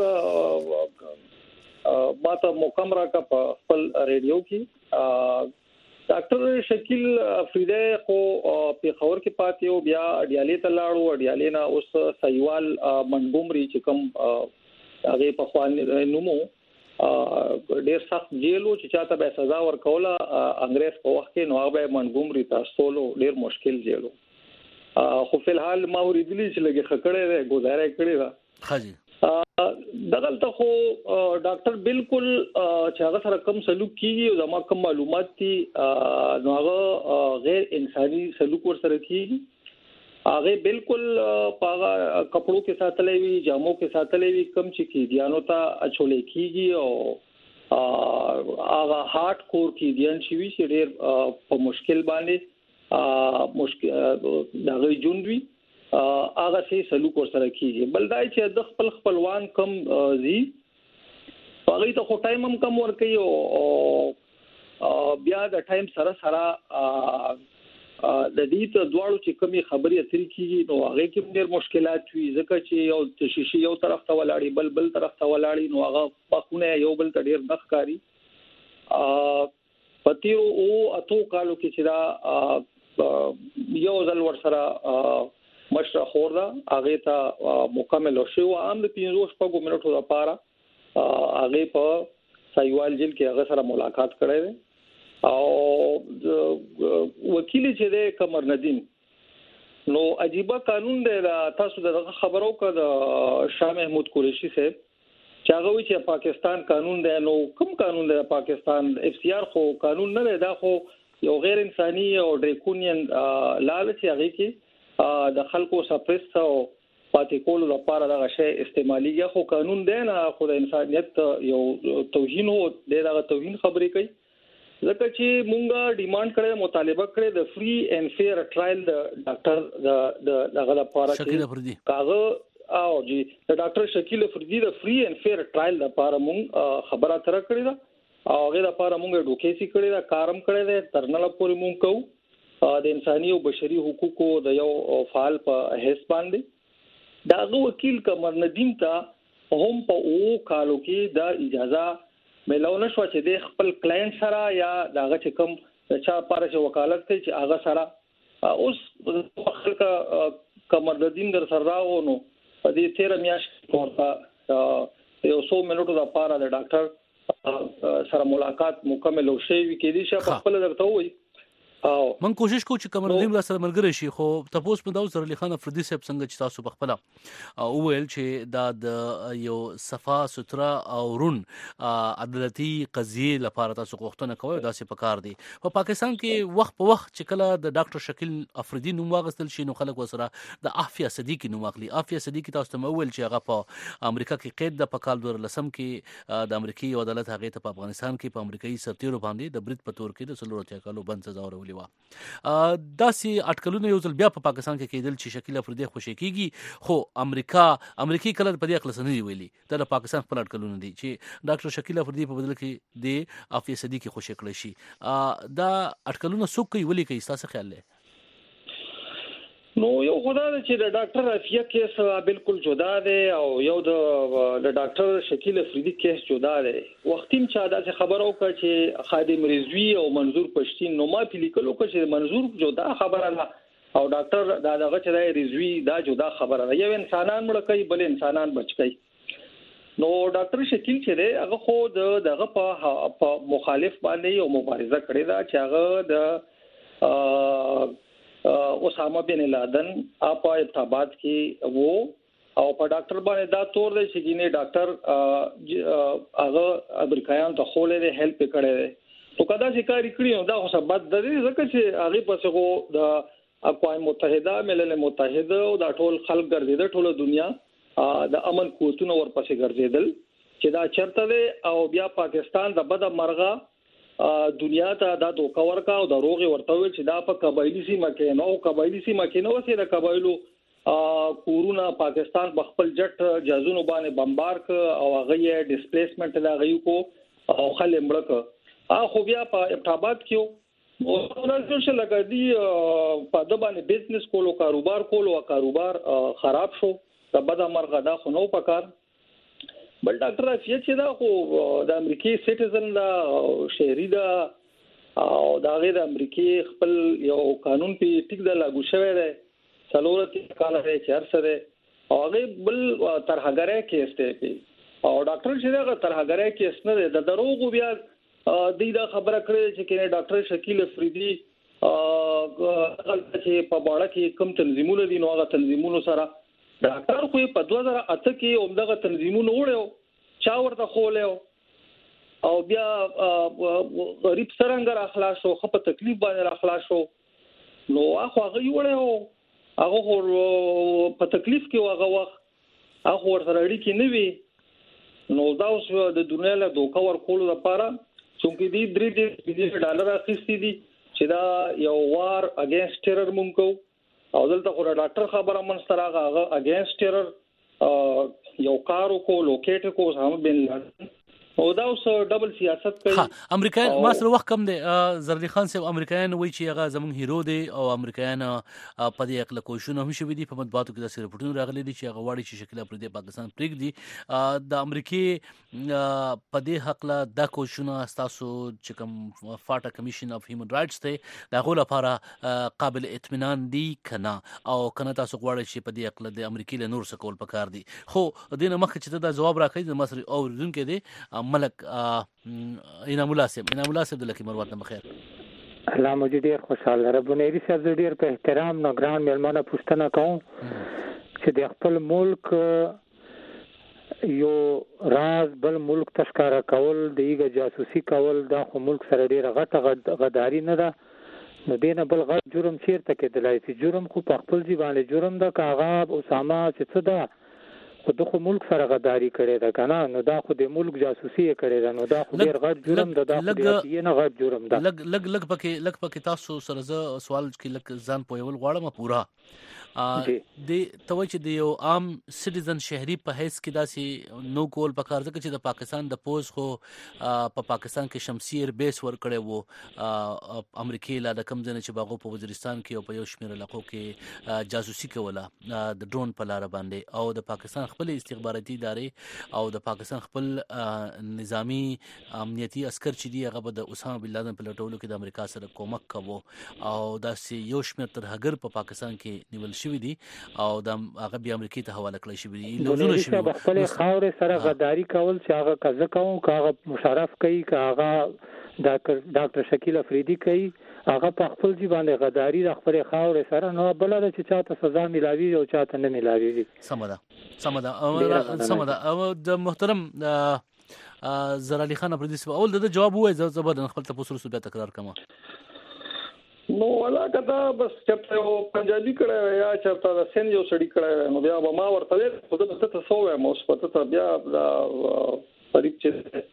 ماته موقع راکړه په خپل ریډیو کې. ډاکټر شکیل افریدی خو پیښور کې پاتې او بیا اډیالې ته لاړو. اډیالې نه اوس سیوال منګومري چې کوم هغه په خوان نومو ډیر سخت جیلو چې چاته به سزا ورکوله انګريز په وخت کې نو هغه منګومري ته سولو ډیر مشکل جیلو. خو په الحال ما ورېدلی چې لګي خکړې ده گزاره کړې ده. خاجي دغلته خو ډاکټر بالکل چې هغه سره کم سلوک کیږي او زما کم معلومات دي نو هغه غیر انساني سلوک ور سره کیږي. هغه بالکل پاغه کپړو کې ساتلې وي جامو کې ساتلې وي کم چې کی دیانو ته اچولې کیږي او هغه هارت کور کې دیان شي وي چې ډېر په مشکل باندې مشکل دغه جوندوي هغه سي سلوک ور سره کیږي. بل دای چې د خپل خپلوان کم زی هغه ته خو ټایم هم کم ور کوي او بیا د ټایم سره د دې ته دواړو چې کمی خبري اترې کیږي نو هغه کې ډېر مشکلات وي ځکه چې یو تشیشي یو طرف ته ولاړی بل طرف ته ولاړی نو هغه پخونه یو بل ته ډېر نخکاری. پتیرو او اتو کالو کې چې دا یو ځل ور سره مشره خور دا هغه ته مکمل شو عام د 15 شپږ منټو لپاره هغه په سیوال جیل کې هغه سره ملاقات کړی او وکیل چې د قمر ندیم نو عجیبه قانون دی تاسو دغه خبرو کړه شاه محمود قریشي صاحب چې هغه وی چې پاکستان قانون دی نو کوم قانون دی پاکستان اف سی آر خو قانون نه دی دا خو یو غیر انساني او ډریکونین لال چې هغه کې د خلکو سپریس او پاتې کول لپاره دغه شی استعمالي خو قانون دی نه، خو د انسانيت یو توهین او دغه توهین خبرې کوي. ځکه چې مونږه ډیماند کړې مطالبه کړې د فری اینڈ فیر ټرایل د ډاکټر دغه لپاره چې کاغه او جی د ډاکټر شکیل افریدي د فری اینڈ فیر ټرایل لپاره مونږ خبره تر کړې ده او هغه لپاره مونږ اډوکیسي کړې ده، کارم کړی دی، ترنل پورې مونږ کوو د انساني او بشري حقوقو د یو فعال په حیث باندې. داغه وکیل قمر ندیم ته هم په او کالو کې د اجازه ملونه شو چې د خپل کلاینټ سره یا داغه چې کوم چا لپاره چې وکالت کوي چې هغه سره اوس خلک قمر ندیم در سره راغونو په دې 13 میاشتې ورته یو 100 منټو لپاره د ډاکټر سره ملاقات مکمل شوی کې دي چې په خپل درته وایي او من کوشش کوم چې قمر ندیم سره ملګری شي. خو تاسو په داو زرعلی خان افریدي صاحب څنګه چې تاسو په خپل او ویل چې دا د یو صفا سترا او رون عدالتي قضیه لپاره تاسو غوښتنه کوئ، دا څه پکار دي. په پاکستان کې وخت په وخت چې کله د ډاکټر شکیل افریدي نوم واغستل شي نو خلک وسره د عافیه صدیقی نوم اخلي. عافیه صدیقی تاسو ته ویل چې هغه په امریکا کې قید د پکال 2010 کې د امریکایي عدالت هغه ته په افغانستان کې په امریکایي سرتیرو باندې د برید په تور کې د 3 کالو بند سزا ورولې و. داسې اټکلونه یو ځل بیا په پاکستان کې کېدل چې شکیل افریدي خوشی کیږي، خو امریکایي کله په دې خلاص نه دی ویلي. دا د پاکستان خپل اټکلونه دي چې ډاکټر شکیل افریدي په بدل کې د عافیه صدیقی خوشی کړی شي. دا اټکلونه څوک کوي ولي کوي تاسو خیال لرئ؟ نو یو خدای چې د ډاکټر عافیه کیس بالکل جدا دی او یو د ډاکټر شکیل افریدي کیس جدا دی. وختیم چا دا خبر او کړ چې خادم رضوی او منظور پښتین نو ما په لیکلو کې چې منظور جدا خبره ده او ډاکټر دغه چې د رضوی دا جدا خبره ده. یو انسانان مړ کوي بل انسانان بچ کوي. نو ډاکټر شکیل چې دی هغه خو دغه په مخالف باندې یو مبارزه کړې ده چې هغه د اسامه بن لادن په ابتاباد کې وو او په ډاکټر باندې دا تور دی چې ګینه ډاکټر هغه امریکایان ته خولې هیلپ کړي دي. نو کدا چې کاری کړی نو دا خو سبب د دې ځکه چې هغه پسې کو د اقوام متحده ملل متحده او د ټول خلک ګرځیدل ټول دنیا د امن قوتونو ورپسې ګرځیدل چې دا چرته دی او بیا پاکستان د بد مرغه دنیا ته دا دوکا ورکا او د روغي ورته چې دا په قبایلی سیمه کې نو قبایلی سیمه کې نو چې د قبایلو کورونا پاکستان بخپل جټ جازونو باندې بمبار ک او هغه یې ډیسپلیسمنت لا غيو کو او خلې مړک خو بیا په ابتاباد کې او نو څه لګا دي په د باندې بزنس کولو کاروبار خراب شو د بد مرغه دا خو نو پکار. بل ډاکټر عافیه چې دا خو د امریکای سټیزن دا شهري دا او دا غیر امریکای خپل یو قانون په ټیک دا لاګو شوی دی څلورت کال دی چې ارسره او هغه بل ترهګره کیس دی او ډاکټر چې دا ترهګره کیس نه دی د دروغ بیا د خبره کړې چې کینه ډاکټر شکیل افریدي چې په باړه کې کوم تنظیمونه دي نو هغه تنظیمونو سره ډاکټر خو په 2008 کې عمدغه تنظیمونه وړو چا ورته خولیو او بیا غریب څنګه راخلاص شو خو په تکلیف باندې راخلاص شو نو هغه وړو هغه په تکلیف کې هغه وخت هغه ورته اړیکې نه وي نو دا اوس د دنیا له دوکا ورکول لپاره چې دې $3 بلین اخیستي دي چې دا یو وار اگینست ټیرر مونږ او دلته خو ډاکټر خبره منستراغه هغه اگینست ټیرر یو کارو کو لوکیټ کو سم بن لادن او دا اوس ډبل سیاست کوي. امریکایان ما سره وخت کم دی زرعلی خان صاحب امریکایان وایي چې هغه زمون هیرو دی او امریکایان په دې اقل کوشونه هم شوي دي په مطبوعاتو کې د رپورټونو راغلي دي چې هغه واړي چې شکل افریدي پاکستان پرېږدي د امریکای په دې حق لا د کوشونه تاسو چې کوم فاټا کمیشن اف هیومن رائټس ته د غو لپاره قابل اطمینان دي کنه او کنه تاسو غواړئ چې په دې اقل د امریکای له نور څه کول پکار دي خو دینه مخکې چې دا جواب راکړي د مصر او اردن کې دي ملک انعام الله صاحب دلته مروت نه بخیر الله مو ډیر خوشاله ربونه یې صاحب ډیر په احترام نو ګران مېلمانه پوښتنه کوم چې د خپل ملک یو راز بل ملک تشکاره کول دیګه جاسوسي کول دا خو ملک سره ډیره غټه غداری نه ده نو دینه بل غټ جرم چیرته کېدلای شي؟ جرم خو په خپل ځای باندې جرم ده. کاغه اسامه چې څه ده خو د خو ملک سره غداری کړی ده کنه، نو دا خو د ملک جاسوسي کړی ده، نو دا خو ډیر غټ جرم ده. دا خو یې نه غټ جرم ده. لګ پکې تاسو سره ز سوال کې لګ ځان پویول غواړم پورا د توای چې د یو عام سټیزن شهري په حیث کې داسې نو کول پکار ځکه چې د پاکستان د پوز خو په پاکستان کې شمسیر بیس ور کړی وو امریکای لا د کم ځنه چې باغو په وزیرستان کې او په یو شمیر علاقو کې جاسوسي کوله د ډرون په لار باندې، او د پاکستان خپل استخباراتي ادارې او د پاکستان خپل نظامی امنیتي عسكر چې دی هغه د اسامه بن لادن په لټولو کې د امریکا سره کومک کوو، او داسې یو شمیر ترهګر په پاکستان کې نیول شوی دي او د هغه بیا امریکای ته حواله کړی شوی دي. لوزونه شوی په خپل خاورې سره غداری کول چې هغه قضا کوم، هغه مشرف کوي، هغه ډاکټر شکیل افریدی کوي، هغه په خپل ځای باندې غداری د خپل خاورې سره نو بل د چې چاته سزا ملاوي او چاته نه ملاوي. سم ده او د محترم زر علي خان افریدی په اول د جواب وای زبر خپل تاسو بیا تکرار کوم. نو علاقه دا بس چرته یو پنجابي کړه یا چرته د سین یو سړی کړه، نو بیا به ما ورته خود ته تاسو وایم اوس پته ته بیا فرید چې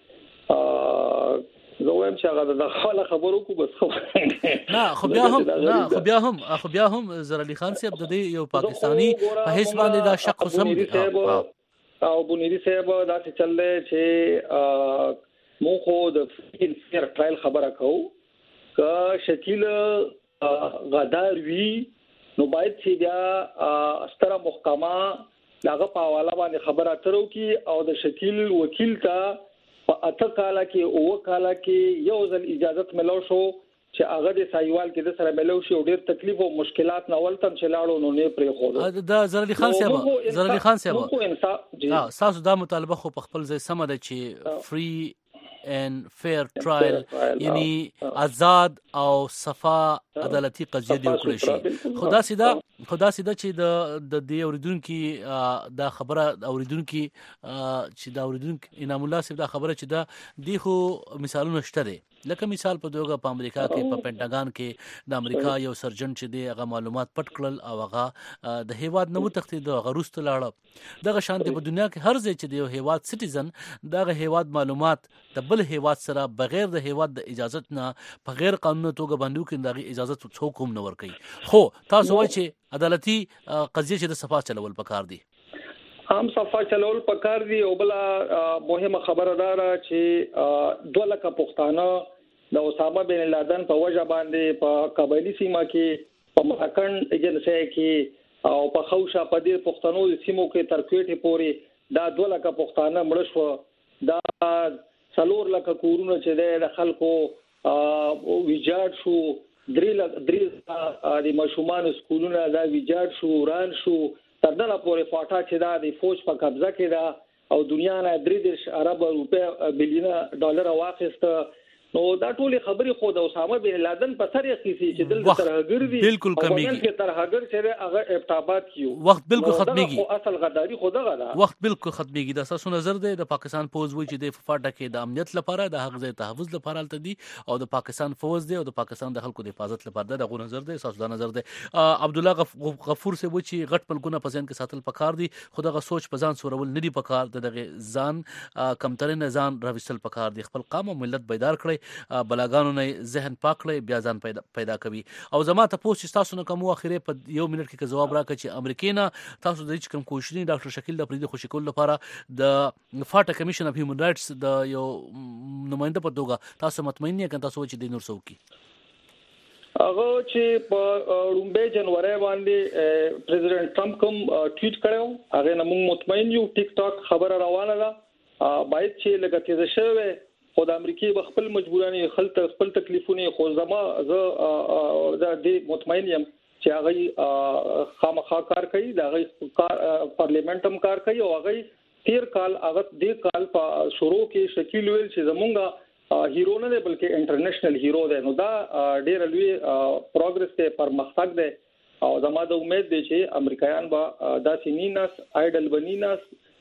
زه وایم چې هغه د خپل خبرو کو بس نه خو بیا هم زر علي خان صاحب د یو پاکستانی په حیث باندې دا شک خصم او بنيري صاحب دا چې چل دی چې مو خو د فیر ټرایل خبره کوو که شکیل غدار وی نو باید چې بیا ستره محکمه داغه په حواله باندې خبره اترو کی او د شکیل وکیل ته په اته کاله کې او کاله کې یو ځل اجازه ملو شو چې هغه د سایوال کې د سره ملو شي او ډیر تکلیف او مشکلات نول تم چې لاړو نو نه پرې خو دا زر علي خان صاحب تاسو دا مطالبه خو په خپل ځای سم ده چې فری and fair trial یعنی آزاد او صفا عدالتي قضیه دی وکړي شي. خدا سیدا چې د دې اوریدونکو دا خبره اوریدونکو چې دا اوریدونکو انعام الله صاحب دا خبره چې دا دی خو مثالونه شته دي، لکه مثال په توګه په امریکا کې په پینټاګان کې د امریکا یو سرجن چې دی هغه معلومات پټ کړل او هغه د هیواد نو تختید هغه روست لاړ. دغه شانتي په دنیا کې هر ځای چې دی هیواد سټیزن دغه هیواد معلومات د بل هیواد سره بغیر د هیواد د اجازت نه په غیر قانوني توګه باندې کې دغه اجازه څوک هم نه ورکوي. خو تاسو وایئ چې عدالتي قضیه چې د صفا چلول پکار دي، هم صفا چلول پکار دي، او بل مهمه خبره ده چې 2 لک پښتانه د اسامه بن لادن په وجه باندې په قبایلی سیمه کې په مکن ایجنسی کې او په خوشا په دې پښتنو سیمو کې تر کوټه پورې دا 2 لک پښتانه مړ شو، دا 4 لک کورونه چې د خلکو ویجاړ شو، 3 د مشومان سکولونه دا ویجاړ شو، وران شو، تر دغه پورې فاټا چې دا د فوج په قبضه کې دا او دنیا نه 3 ارب روپیا بلیونه ډالر واخیسته. نو دا ټولې خبرې خو د اسامه بن لادن په سر یې کیسي چې دلته ترهګر دي بالکل کمیږي چې ترهګر چې هغه ابتابات کیو وخت بالکل ختميږي، اصل غداری خو دغه دا وخت بالکل ختميږي. د اساسو نظر دی د پاکستان فوج وی چې د فاټا کې د امنیت لپاره د حق ځای تحفظ لپاره الته دي او د پاکستان فوج دی او د پاکستان د خلکو د حفاظت لپاره دغه نظر دی، اساسو دا نظر دی. عبد الله غفور سے و چې غټ پلګونه په ځین کې ساتل پکار دي، خدغه سوچ په ځان سورول نه دي پکار، دغه ځان کمترین ځان راوستل پکار دي، خپل قوم او ملت بیدار کړي، بلاګانو نه ذهن پاک کړي، بیا ځان پیدا کوي. او زما ته پوښتنه تاسو نه کوم اخیره په 1 منټ کې جواب راکړي چې امریکا نه تاسو د هیڅ کوم کوشش نه ډاکټر شکیل د پریدي خوشی کول لپاره د فاټا کمیشن اف هیومن رائټس د یو نماینده په توګه تاسو مطمئن یې کنه تاسو چې د نور سوکي هغه چې په رومبه جنوري باندې پریزیدنت ټرمپ کوم ټویټ کړو هغه نه موږ مطمئن یو ټیک ټاک خبره روانه ده، باید چې لکه تیزه شوه خو د امریکای خپل مجبورانه خپل تکلیفونه خو زما زه د مطمئن یم چې هغه خامخا کار کوي، د هغه پارلیمنت هم کار کوي او هغه 13 کال هغه د کال په شروع کې شکیل ویل چې زمونږه هیرو نه دی بلکې انټرنیشنل هیرو دی. نو دا ډیر لوی پروګرس ته پرمختګ دی او زما د امید دی چې امریکایان به دا سینیناس آیډل بنیناس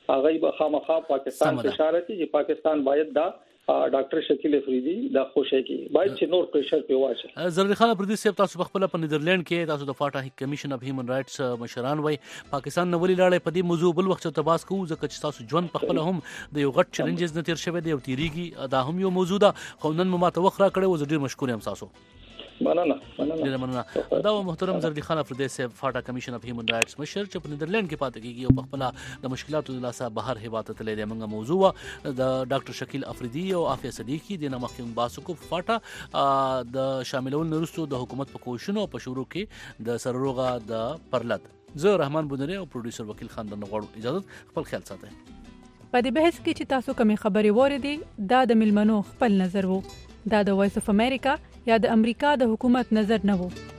هغه به خامخا پاکستان ته اشاره کوي چې پاکستان باید دا ډاکټر شکیل افریدي دا خوشی کی باید چې نور پریشر په واچي. ضروري خان افریدي صاحب تاسو په خپل په نیدرلند کې تاسو د فاټا کمیشن اف هیومن رائټس مشران وای پاکستان نو ولې لاړې په دې موضوع بل وخت ته باس کوو ځکه چې تاسو ژوند په خپل هم د یو غټ چیلنجز نه تیر شوی دی او تیریږي دا هم یو موضوع ده خو نن مو ماته وخت را کړی و زه ډیر مشکور یم تاسو. مننه دا محترم ضروري خان افریدي صاحب فاټا کمیشن اف هیومن رائټس مشر چې په نیدرلند کې پاتې کیږي او په خپل د مشکلاتو د لاسه بهر هیواد ته تللی دی. موږ موضوع د ډاکټر شکیل افریدي او عافیه صدیقی د نامخیم باسکو فاټا د شاملول نرستو د حکومت په کوششونو په شروع کې د سرروغه د پرلط زه رحمان بودری او پروډوسر وکیل خان د نغواړو اجازه خپل خیال ساتئ. په دې بحث کې چې تاسو کومې خبرې وریدي دا د ملمنو خپل نظر وو دا د وایس اف امریکا یا د امریکا د حکومت نظر نه وو.